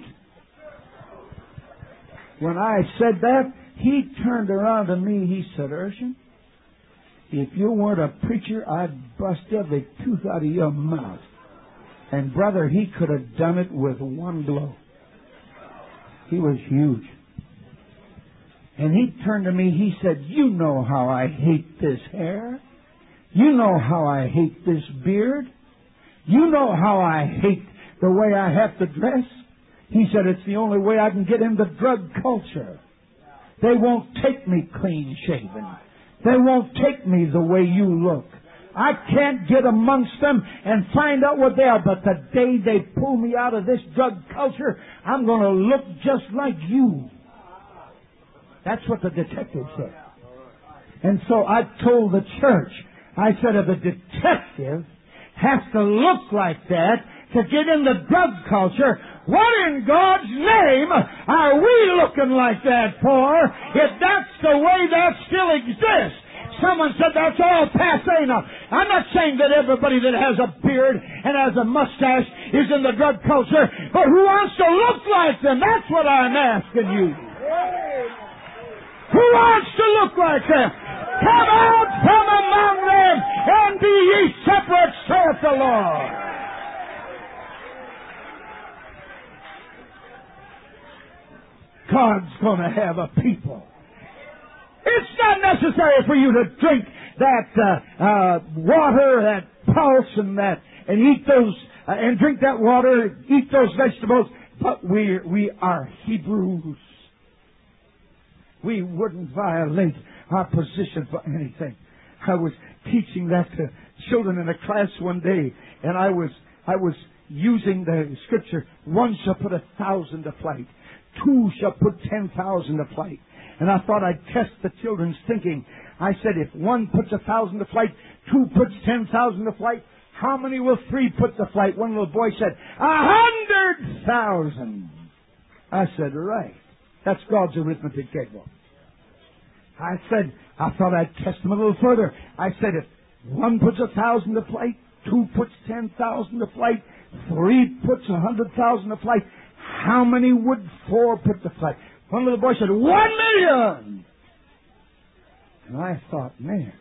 When I said that, he turned around to me. He said, Urshan, if you weren't a preacher, I'd bust every tooth out of your mouth. And brother, he could have done it with one blow. He was huge. And he turned to me. He said, you know how I hate this hair. You know how I hate this beard. You know how I hate the way I have to dress. He said, it's the only way I can get into drug culture. They won't take me clean shaven. They won't take me the way you look. I can't get amongst them and find out what they are. But the day they pull me out of this drug culture, I'm going to look just like you. That's what the detective said. And so I told the church, I said, if a detective has to look like that to get in the drug culture, what in God's name are we looking like that for if that's the way that still exists? Someone said that's all passé now. I'm not saying that everybody that has a beard and has a mustache is in the drug culture, but who wants to look like them? That's what I'm asking you. Who wants to look like them? Come out from among them and be ye separate, saith the Lord. God's going to have a people. It's not necessary for you to drink that water, that pulse, and eat those and drink that water, eat those vegetables. But we are Hebrews. We wouldn't violate our position for anything. I was teaching that to children in a class one day, and I was using the scripture: one shall put 1,000 to flight, two shall put 10,000 to flight. And I thought I'd test the children's thinking. I said, if one puts 1,000 to flight, two puts 10,000 to flight, how many will three put to flight? One little boy said, 100,000. I said, right. That's God's arithmetic table. I thought I'd test them a little further. I said, if one puts 1,000 to flight, two puts 10,000 to flight, three puts 100,000 to flight, how many would four put to flight? One little boy said, 1,000,000. And I thought, man,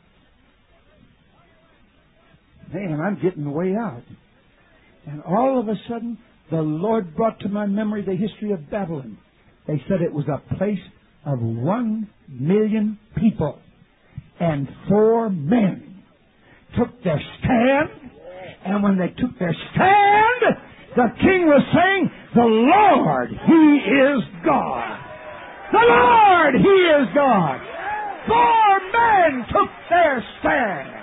I'm getting way out. And all of a sudden, the Lord brought to my memory the history of Babylon. They said it was a place of 1,000,000 people. And 4 men took their stand. And when they took their stand, the king was saying, the Lord, He is God. The Lord, He is God. 4 men took their stand.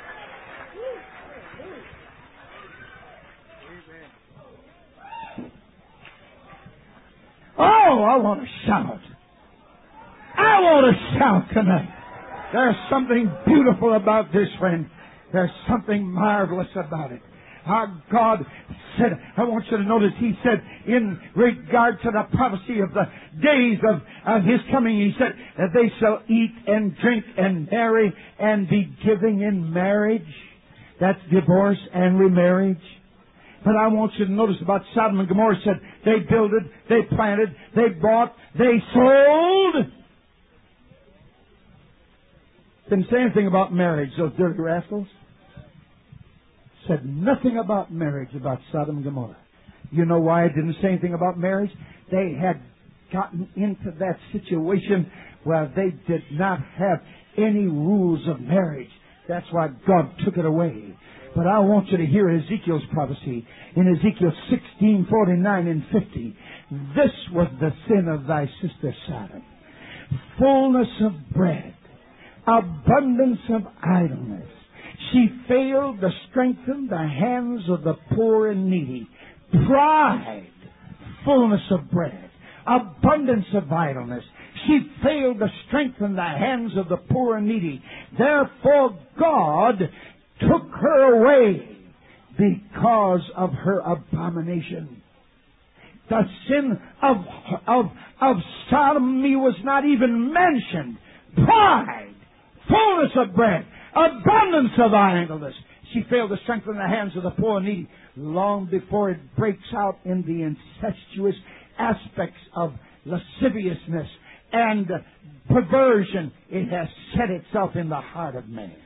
Oh, I want to shout. I want to shout tonight. There's something beautiful about this, friend. There's something marvelous about it. Our God said, I want you to notice, He said, in regard to the prophecy of the days of His coming, He said that they shall eat and drink and marry and be giving in marriage. That's divorce and remarriage. But I want you to notice about Sodom and Gomorrah. Said they builded, they planted, they bought, they sold. Didn't say anything about marriage, those dirty rascals. Said nothing about marriage about Sodom and Gomorrah. You know why it didn't say anything about marriage? They had gotten into that situation where they did not have any rules of marriage. That's why God took it away. But I want you to hear Ezekiel's prophecy in Ezekiel 16:49 and 50. This was the sin of thy sister Sodom. Fullness of bread, abundance of idleness. She failed to strengthen the hands of the poor and needy. Pride, fullness of bread, abundance of idleness. She failed to strengthen the hands of the poor and needy. Therefore God took her away because of her abomination. The sin of sodomy was not even mentioned. Pride, fullness of bread, abundance of idleness. She failed to strengthen the hands of the poor and needy. Long before it breaks out in the incestuous aspects of lasciviousness and perversion, it has set itself in the heart of man.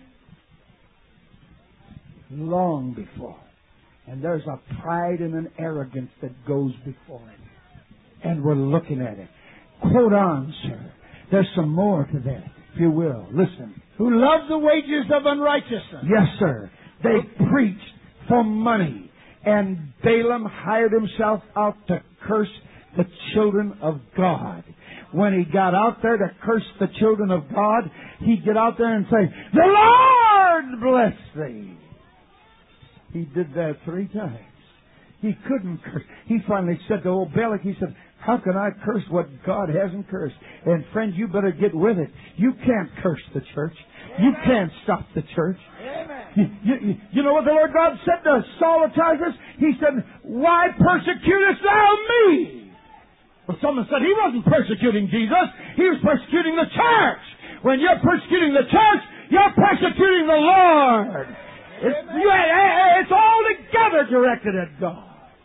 Long before. And there's a pride and an arrogance that goes before it. And we're looking at it. Quote on, sir. There's some more to that, if you will. Listen. Who love the wages of unrighteousness. Yes, sir. They preached for money. And Balaam hired himself out to curse the children of God. When he got out there to curse the children of God, he'd get out there and say, "The Lord bless thee." He did that 3 times. He couldn't curse. He finally said to old Balak, he said, "How can I curse what God hasn't cursed?" And friend, you better get with it. You can't curse the church. You can't stop the church. You know what the Lord God said to Saul of Tarsus? He said, "Why persecutest thou me?" Well, someone said he wasn't persecuting Jesus. He was persecuting the church. When you're persecuting the church, you're persecuting the Lord. It's all together directed at God.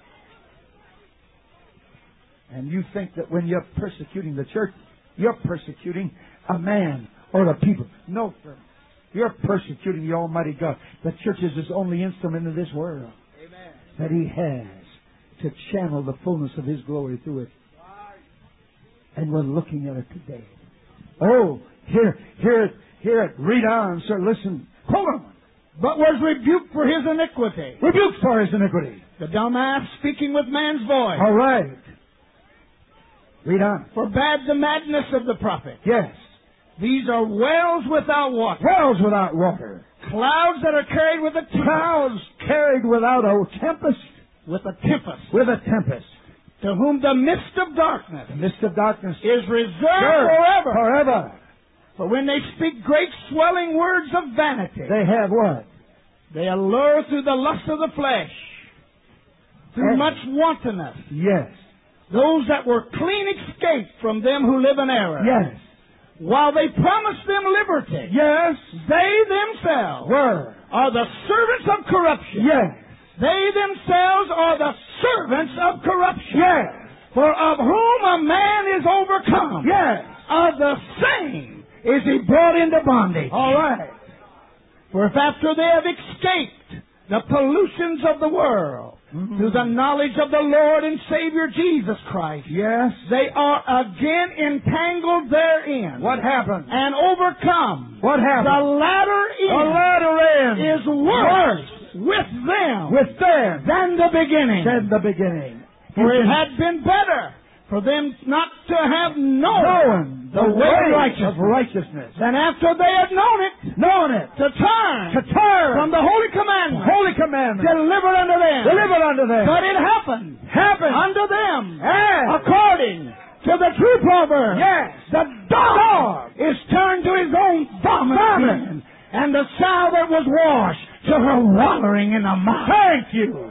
And you think that when you're persecuting the church, you're persecuting a man or a people. No, sir. You're persecuting the Almighty God. The church is His only instrument in this world. Amen. That He has to channel the fullness of His glory through it. And we're looking at it today. Oh, hear it. Read on, sir. Listen. Hold on. But was rebuked for his iniquity. Rebuked for his iniquity. The dumbass speaking with man's voice. All right. Read on. Forbade the madness of the prophet. Yes. These are wells without water. Wells without water. Clouds that are carried with a tempest. Clouds carried without a tempest. With a tempest. With a tempest. To whom the mist of darkness. The mist of darkness is reserved forever. Forever. For when they speak great swelling words of vanity. They have what? They allure through the lust of the flesh. Through much wantonness. Yes. Those that were clean escaped from them who live in error. Yes. While they promise them liberty. Yes. They themselves are the servants of corruption. Yes. They themselves are the servants of corruption. Yes. For of whom a man is overcome. Yes. Of the same is he brought into bondage. All right. For if after they have escaped the pollutions of the world, through the knowledge of the Lord and Savior Jesus Christ, yes, they are again entangled therein. What happened? And overcome. What happened? The latter end is worse with them than the beginning. For it had been better for them not to have known the way of righteousness. And after they had known it, to turn from the holy commandment, delivered unto them. But it happened unto them according to the true proverb. Yes. The dog is turned to his own vomit, and the sow that was washed to her wallowing in the mouth. Thank you.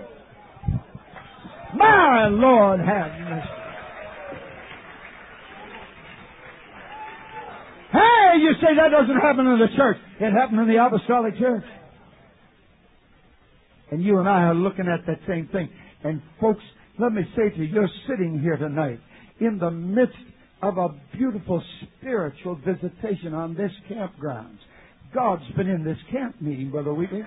My Lord have mercy. Hey, you say that doesn't happen in the church. It happened in the apostolic church. And you and I are looking at that same thing. And folks, let me say to you, you're sitting here tonight in the midst of a beautiful spiritual visitation on this campground. God's been in this camp meeting, Brother Wheatley.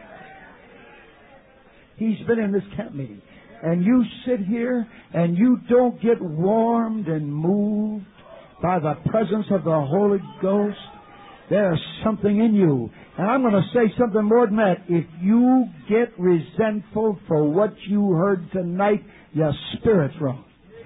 He's been in this camp meeting. And you sit here and you don't get warmed and moved by the presence of the Holy Ghost. There's something in you. And I'm going to say something more than that. If you get resentful for what you heard tonight, your spirit's wrong.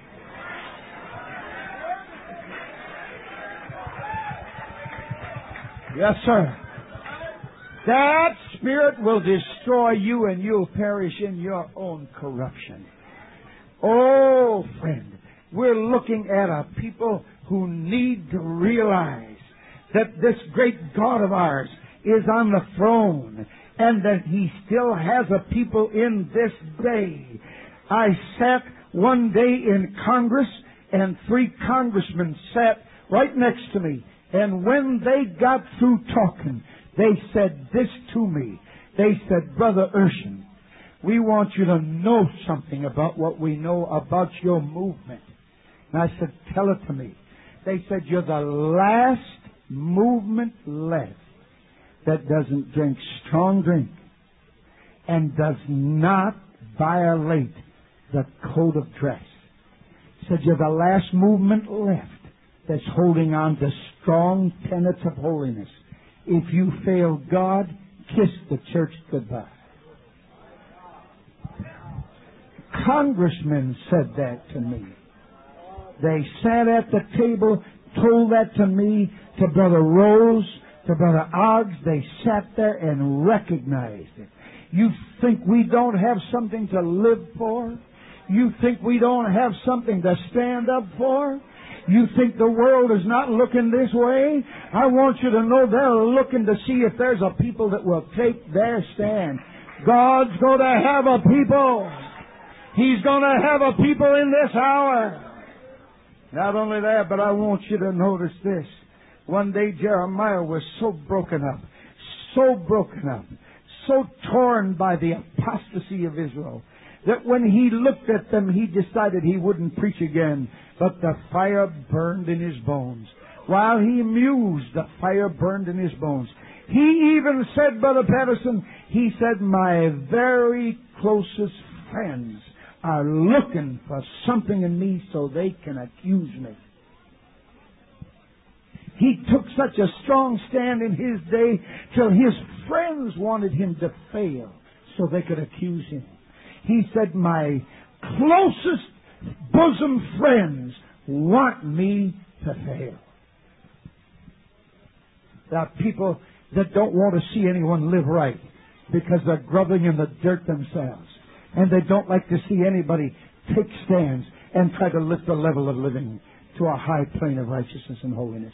Yes, sir. That spirit will destroy you and you'll perish in your own corruption. Oh, friend, we're looking at a people who need to realize that this great God of ours is on the throne and that He still has a people in this day. I sat one day in Congress and 3 congressmen sat right next to me. And when they got through talking, they said this to me. They said, Brother Urshan, we want you to know something about what we know about your movement. And I said, tell it to me. They said, you're the last movement left that doesn't drink strong drink and does not violate the code of dress. Said, you're the last movement left that's holding on to strong tenets of holiness. If you fail God, kiss the church goodbye. Congressmen said that to me. They sat at the table, told that to me, to Brother Rose, to Brother Oggs. They sat there and recognized it. You think we don't have something to live for? You think we don't have something to stand up for? You think the world is not looking this way? I want you to know they're looking to see if there's a people that will take their stand. God's going to have a people. He's going to have a people in this hour. Not only that, but I want you to notice this. One day Jeremiah was so broken up, so torn by the apostasy of Israel, that when he looked at them, he decided he wouldn't preach again. But the fire burned in his bones. While he mused, the fire burned in his bones. He even said, Brother Patterson, he said, my very closest friends are looking for something in me so they can accuse me. He took such a strong stand in his day till his friends wanted him to fail so they could accuse him. He said, my closest bosom friends want me to fail. There are people that don't want to see anyone live right because they're grubbing in the dirt themselves. And they don't like to see anybody take stands and try to lift the level of living to a high plane of righteousness and holiness.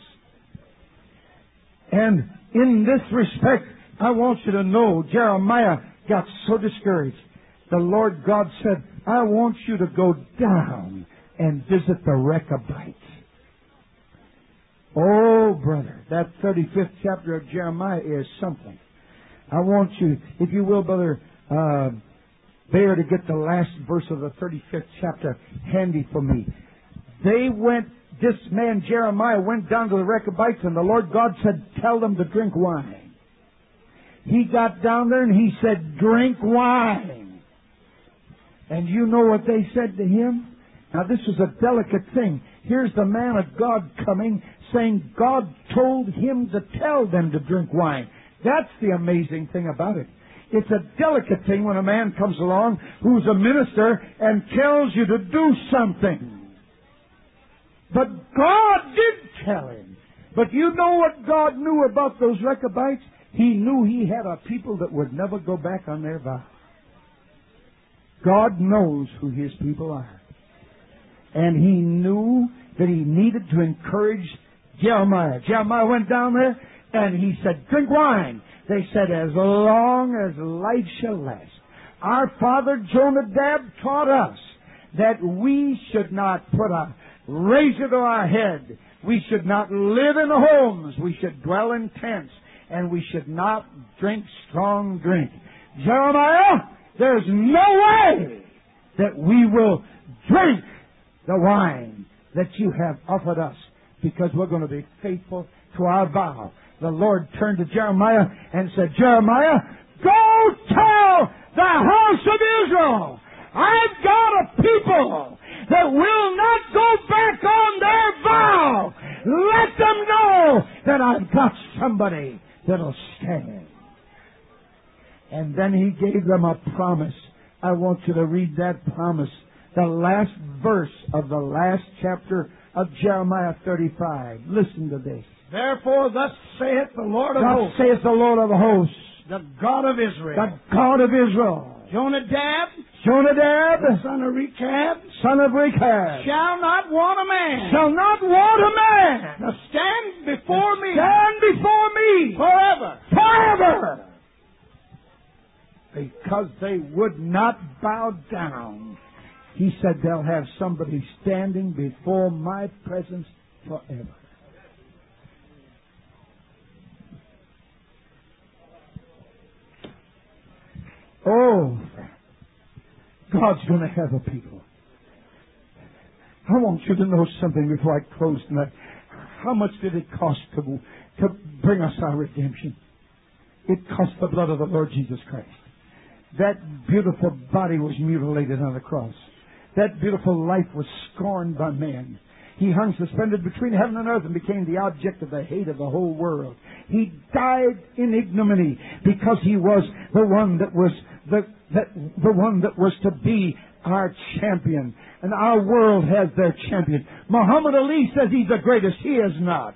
And in this respect, I want you to know, Jeremiah got so discouraged. The Lord God said, I want you to go down and visit the Rechabites. Oh, brother, that 35th chapter of Jeremiah is something. I want you, if you will, Brother Bayer, to get the last verse of the 35th chapter handy for me. This man Jeremiah went down to the Rechabites, and the Lord God said, tell them to drink wine. He got down there and he said, drink wine. And you know what they said to him? Now this is a delicate thing. Here's the man of God coming, saying God told him to tell them to drink wine. That's the amazing thing about it. It's a delicate thing when a man comes along who's a minister and tells you to do something. But God did tell him. But you know what God knew about those Rechabites? He knew he had a people that would never go back on their vow. God knows who His people are. And He knew that He needed to encourage Jeremiah. Jeremiah went down there and he said, drink wine. They said, as long as life shall last. Our father Jonadab taught us that we should not put a razor to our head. We should not live in homes. We should dwell in tents. And we should not drink strong drink. Jeremiah, there's no way that we will drink the wine that you have offered us, because we're going to be faithful to our vow. The Lord turned to Jeremiah and said, Jeremiah, go tell the house of Israel, I've got a people that will not go back on their vow. Let them know that I've got somebody that'll stand. And then He gave them a promise. I want you to read that promise. The last verse of the last chapter of Jeremiah 35. Listen to this. Therefore, thus saith the Lord of Thus hosts, saith the Lord of hosts, the God of Israel, the God of Israel, Jonadab, the son of Rechab, son of Rechab, shall not want a man shall not want a man to stand before me forever. forever. Because they would not bow down. He said they'll have somebody standing before my presence forever. Oh, God's going to have a people. I want you to know something before I close tonight. How much did it cost to bring us our redemption? It cost the blood of the Lord Jesus Christ. That beautiful body was mutilated on the cross. That beautiful life was scorned by men. He hung suspended between heaven and earth and became the object of the hate of the whole world. He died in ignominy because He was the one that was the one that was to be our champion. And our world has their champion. Muhammad Ali says he's the greatest. He is not.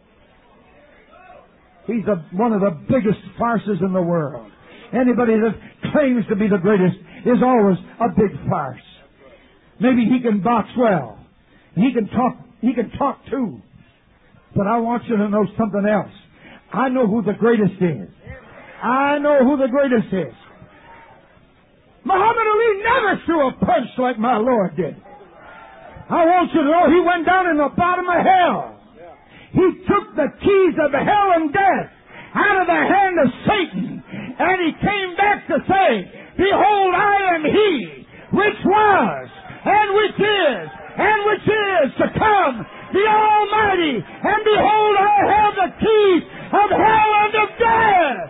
He's one of the biggest farces in the world. Anybody that claims to be the greatest is always a big farce. Maybe he can box well. He can talk too. But I want you to know something else. I know who the greatest is. I know who the greatest is. Muhammad Ali never threw a punch like my Lord did. I want you to know He went down in the bottom of hell. He took the keys of hell and death out of the hand of Satan. And He came back to say, behold, I am He which was, and which is, and which is to come, the Almighty. And behold, I have the keys of hell and of death.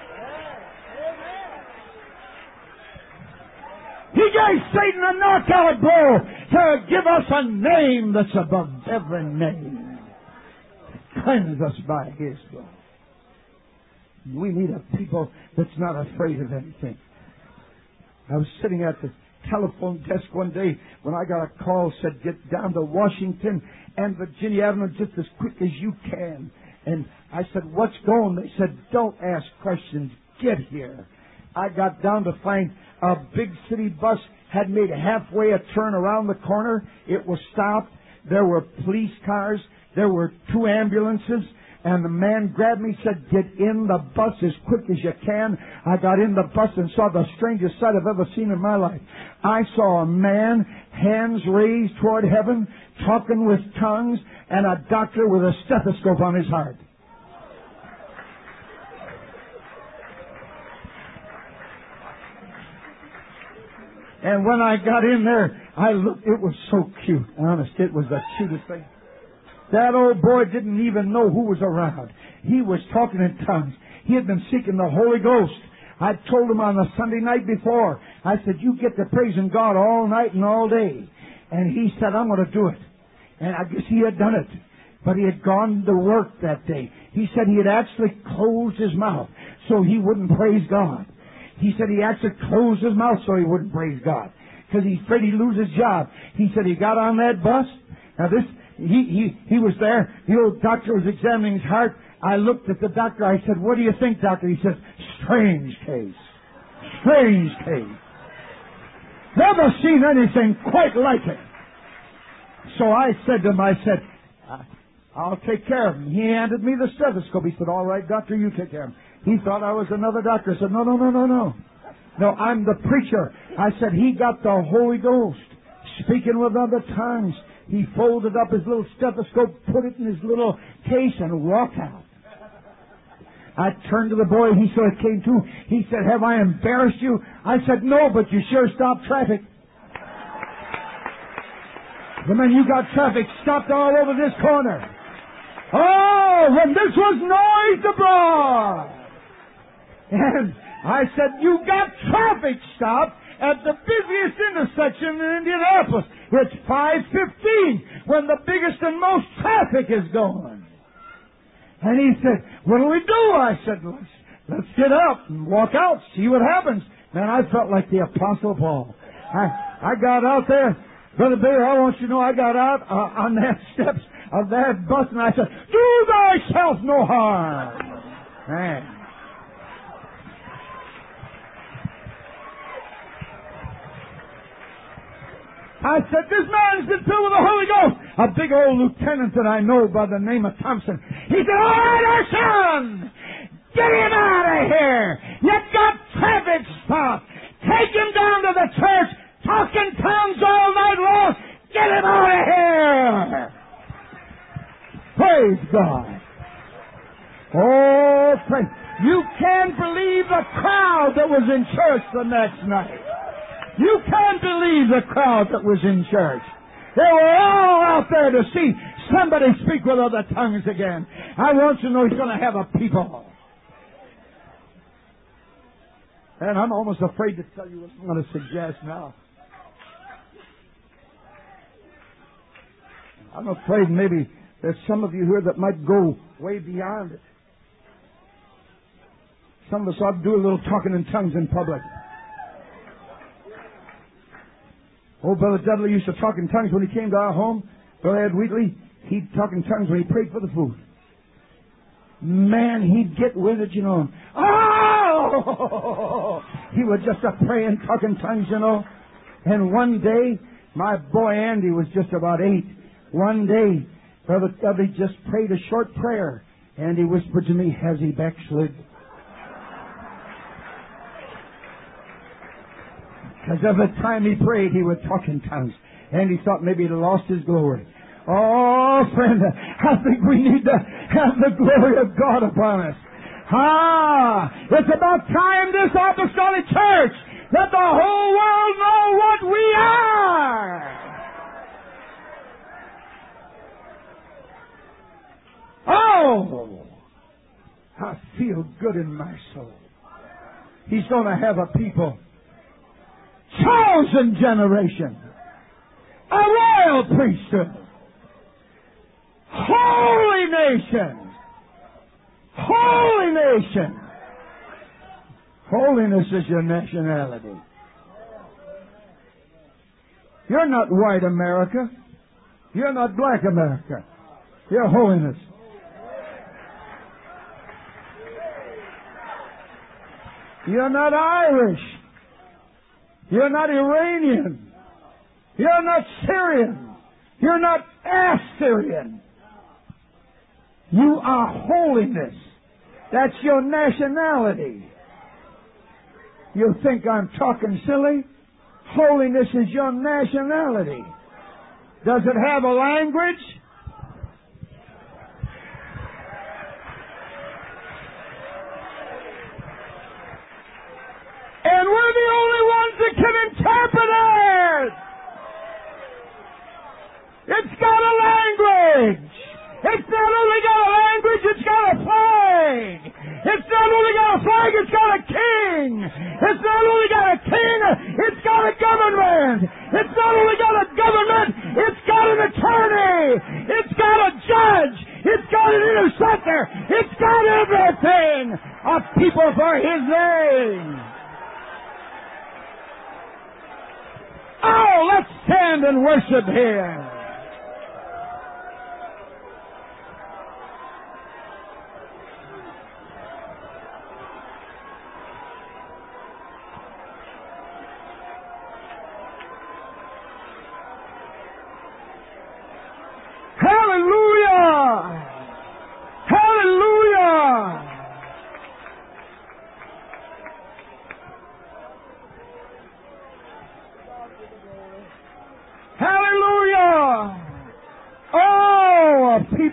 He gave Satan a knockout blow to give us a name that's above every name. To cleanse us by His blood. We need a people that's not afraid of anything. I was sitting at the telephone desk one day when I got a call, said, get down to Washington and Virginia Avenue just as quick as you can. And I said, what's going? They said, don't ask questions. Get here. I got down to find a big city bus had made halfway a turn around the corner. It was stopped. There were police cars. There were 2 ambulances. And the man grabbed me and said, get in the bus as quick as you can. I got in the bus and saw the strangest sight I've ever seen in my life. I saw a man, hands raised toward heaven, talking with tongues, and a doctor with a stethoscope on his heart. And when I got in there, I looked, it was so cute. Honest, it was the cutest thing. That old boy didn't even know who was around. He was talking in tongues. He had been seeking the Holy Ghost. I told him on the Sunday night before, I said, you get to praising God all night and all day. And he said, I'm going to do it. And I guess he had done it. But he had gone to work that day. He said he had actually closed his mouth so he wouldn't praise God. He said he actually closed his mouth so he wouldn't praise God, because he's afraid he'd lose his job. He said he got on that bus. Now he was there. The old doctor was examining his heart. I looked at the doctor. I said, "What do you think, doctor?" He says, "Strange case. Strange case. Never seen anything quite like it." So I said to him, "I'll take care of him." He handed me the stethoscope. He said, "All right, doctor, you take care of him." He thought I was another doctor. I said, No, I'm the preacher. I said, "He got the Holy Ghost, speaking with other tongues." He folded up his little stethoscope, put it in his little case, and walked out. I turned to the boy. He sort of came to. He said, "Have I embarrassed you?" I said, "No, but you sure stopped traffic." The man, you got traffic stopped all over this corner. Oh, when this was noised abroad. And I said, "You got traffic stopped at the busiest intersection in Indianapolis. It's 5:15 when the biggest and most traffic is going." And he said, "What do we do?" I said, let's get up and walk out, see what happens." Man, I felt like the Apostle Paul. I got out there. Brother Billy, I want you to know I got out on that steps of that bus, and I said, "Do thyself no harm." Man. I said, "This man's been filled with the Holy Ghost." A big old lieutenant that I know by the name of Thompson. He said, "All right, our son, get him out of here. You got traffic stopped. Take him down to the church, talking tongues all night long. Get him out of here." Praise God. Oh, praise. You can't believe the crowd that was in church the next night. You can't believe the crowd that was in church. They were all out there to see somebody speak with other tongues again. I want you to know He's going to have a people. And I'm almost afraid to tell you what I'm going to suggest now. I'm afraid maybe there's some of you here that might go way beyond it. Some of us ought to do a little talking in tongues in public. Old Brother Dudley used to talk in tongues when he came to our home. Brother Ed Wheatley, he'd talk in tongues when he prayed for the food. Man, he'd get with it, you know. Oh! He would just pray and talk in tongues, you know. And one day, my boy Andy was just about 8. One day, Brother Dudley just prayed a short prayer. And he whispered to me, "Has he backslid?" Because every time he prayed, he would talk in tongues. And he thought maybe he'd lost his glory. Oh, friend, I think we need to have the glory of God upon us. It's about time this apostolic church, let the whole world know what we are. Oh, I feel good in my soul. He's going to have a people. Chosen generation, a royal priesthood, holy nation, holy nation. Holiness is your nationality. You're not white America. You're not black America. You're holiness. You're not Irish. You're not Iranian. You're not Syrian. You're not Assyrian. You are holiness. That's your nationality. You think I'm talking silly? Holiness is your nationality. Does it have a language? And we're the only ones that can interpret it. It's got a language. It's not only got a language, it's got a flag. It's not only got a flag, it's got a king. It's not only got a king, it's got a government. It's not only got a government, it's got an attorney. It's got a judge. It's got an intercessor. It's got everything. A people for His name. Oh, let's stand and worship Him.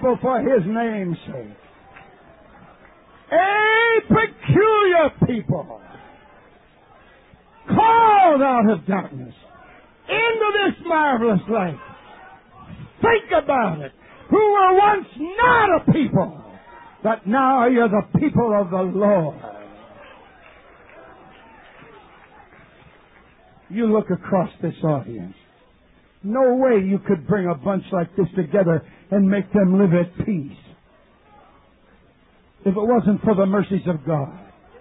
people for His name's sake. A peculiar people, called out of darkness into this marvelous light. Think about it. Who were once not a people, but now you're the people of the Lord. You look across this audience. No way you could bring a bunch like this together and make them live at peace if it wasn't for the mercies of God.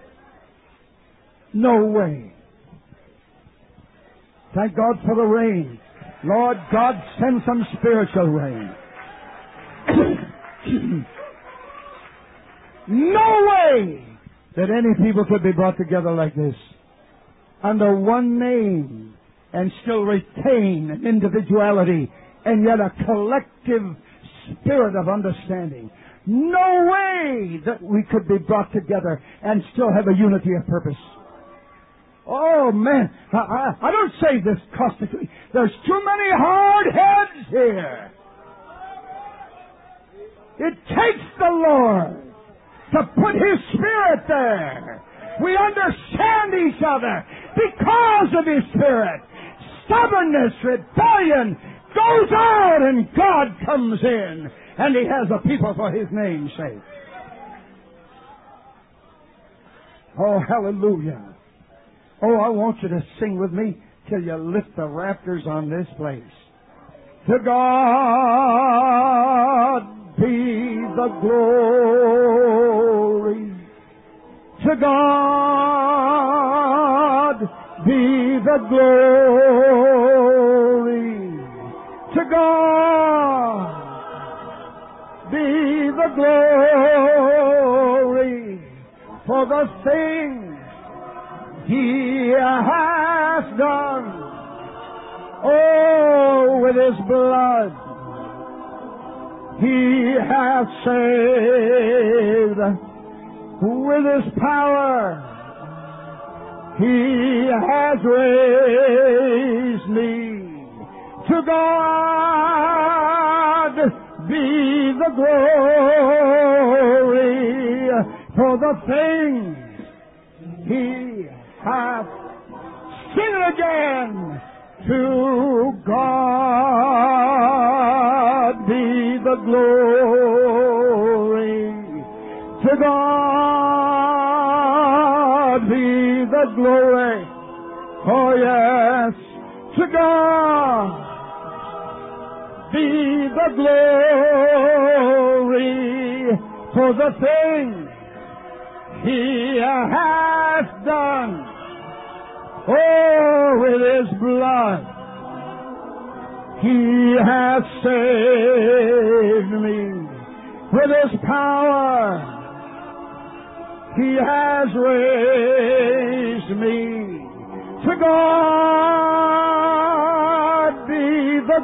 No way. Thank God for the rain. Lord God, send some spiritual rain. No way that any people could be brought together like this under one name and still retain an individuality and yet a collective spirit of understanding. No way that we could be brought together and still have a unity of purpose. Oh, man, I don't say this caustically. There's too many hard heads here. It takes the Lord to put His Spirit there. We understand each other because of His Spirit. Stubbornness, rebellion goes out and God comes in and He has a people for His name's sake. Oh, hallelujah. Oh, I want you to sing with me till you lift the rafters on this place. To God be the glory. To God be the glory. To God be the glory for the things He has done. Oh, with His blood He hath saved. With His power He has raised me. To God be the glory for the things He hath. Sing it again. To God be the glory. To God be the glory. Oh yes. To God be the glory for the things He hath done. Oh, with His blood He hath saved me. With His power He has raised me. To God be the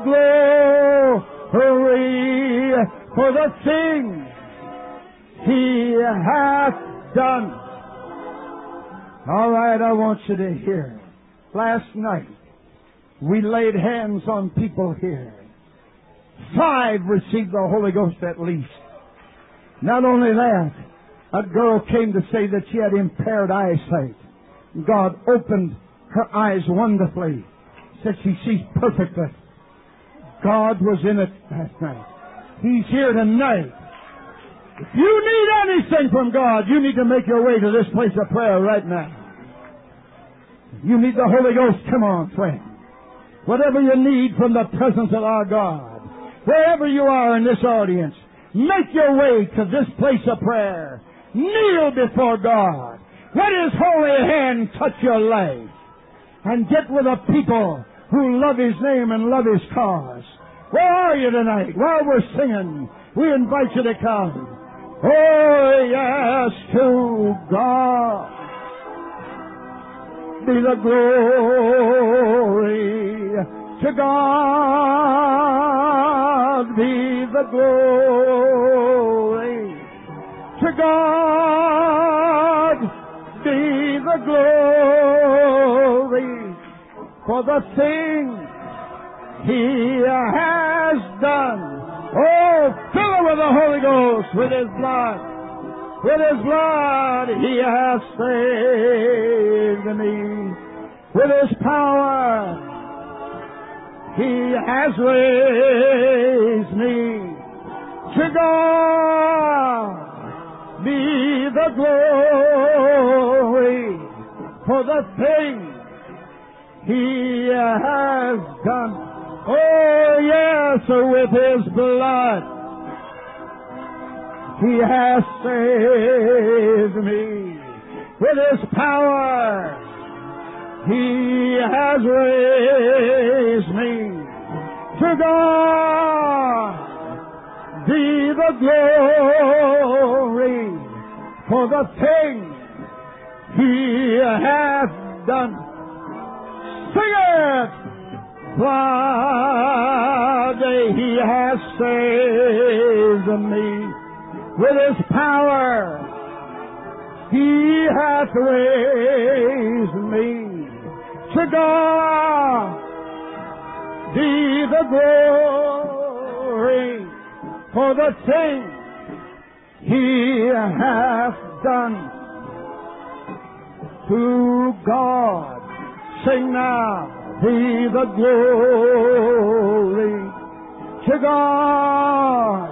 glory for the things He hath done. All right, I want you to hear. Last night, we laid hands on people here. 5 received the Holy Ghost at least. Not only that, a girl came to say that she had impaired eyesight. God opened her eyes wonderfully. Said she sees perfectly. God was in it last night. He's here tonight. If you need anything from God, you need to make your way to this place of prayer right now. You need the Holy Ghost. Come on, friend. Whatever you need from the presence of our God, wherever you are in this audience, make your way to this place of prayer. Kneel before God. Let His holy hand touch your life. And get with a people who love His name and love His cause. Where are you tonight? While we're singing, we invite you to come. Oh, yes, to God be the glory. To God be the glory. To God be the glory for the things He has done. Oh, fill her with the the Holy Ghost, with His blood. With His blood He has saved me. With His power He has raised me. To God be the glory for the things He has done. Oh yes, with His blood He has saved me. With His power He has raised me. To God be the glory for the things He hath done. Sing it! Blood He has saved me. With His power He hath raised me. To God be the glory for the things He hath done. To God, sing now, be the glory. To God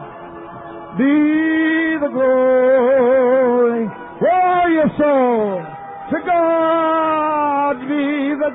be the glory. Where are you, soul? To God be the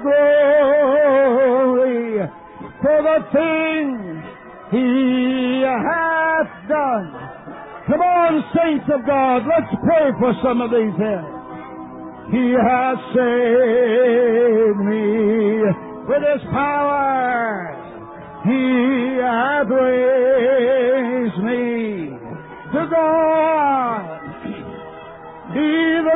glory for the things He hath done. Come on, saints of God, let's pray for some of these here. He has saved me. With His power He hath raised me. To God be the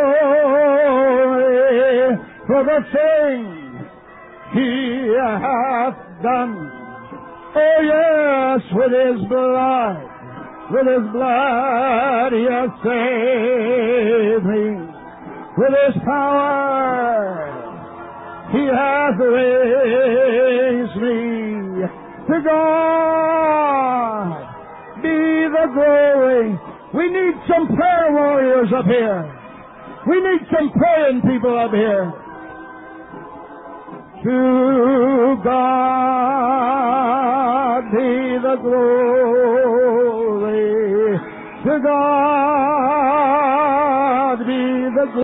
glory for the things He hath done. Oh yes, with His blood He hath saved me. With His power He hath raised me. To God be the glory. We need some prayer warriors up here. We need some praying people up here. To God be the glory. To God be the glory.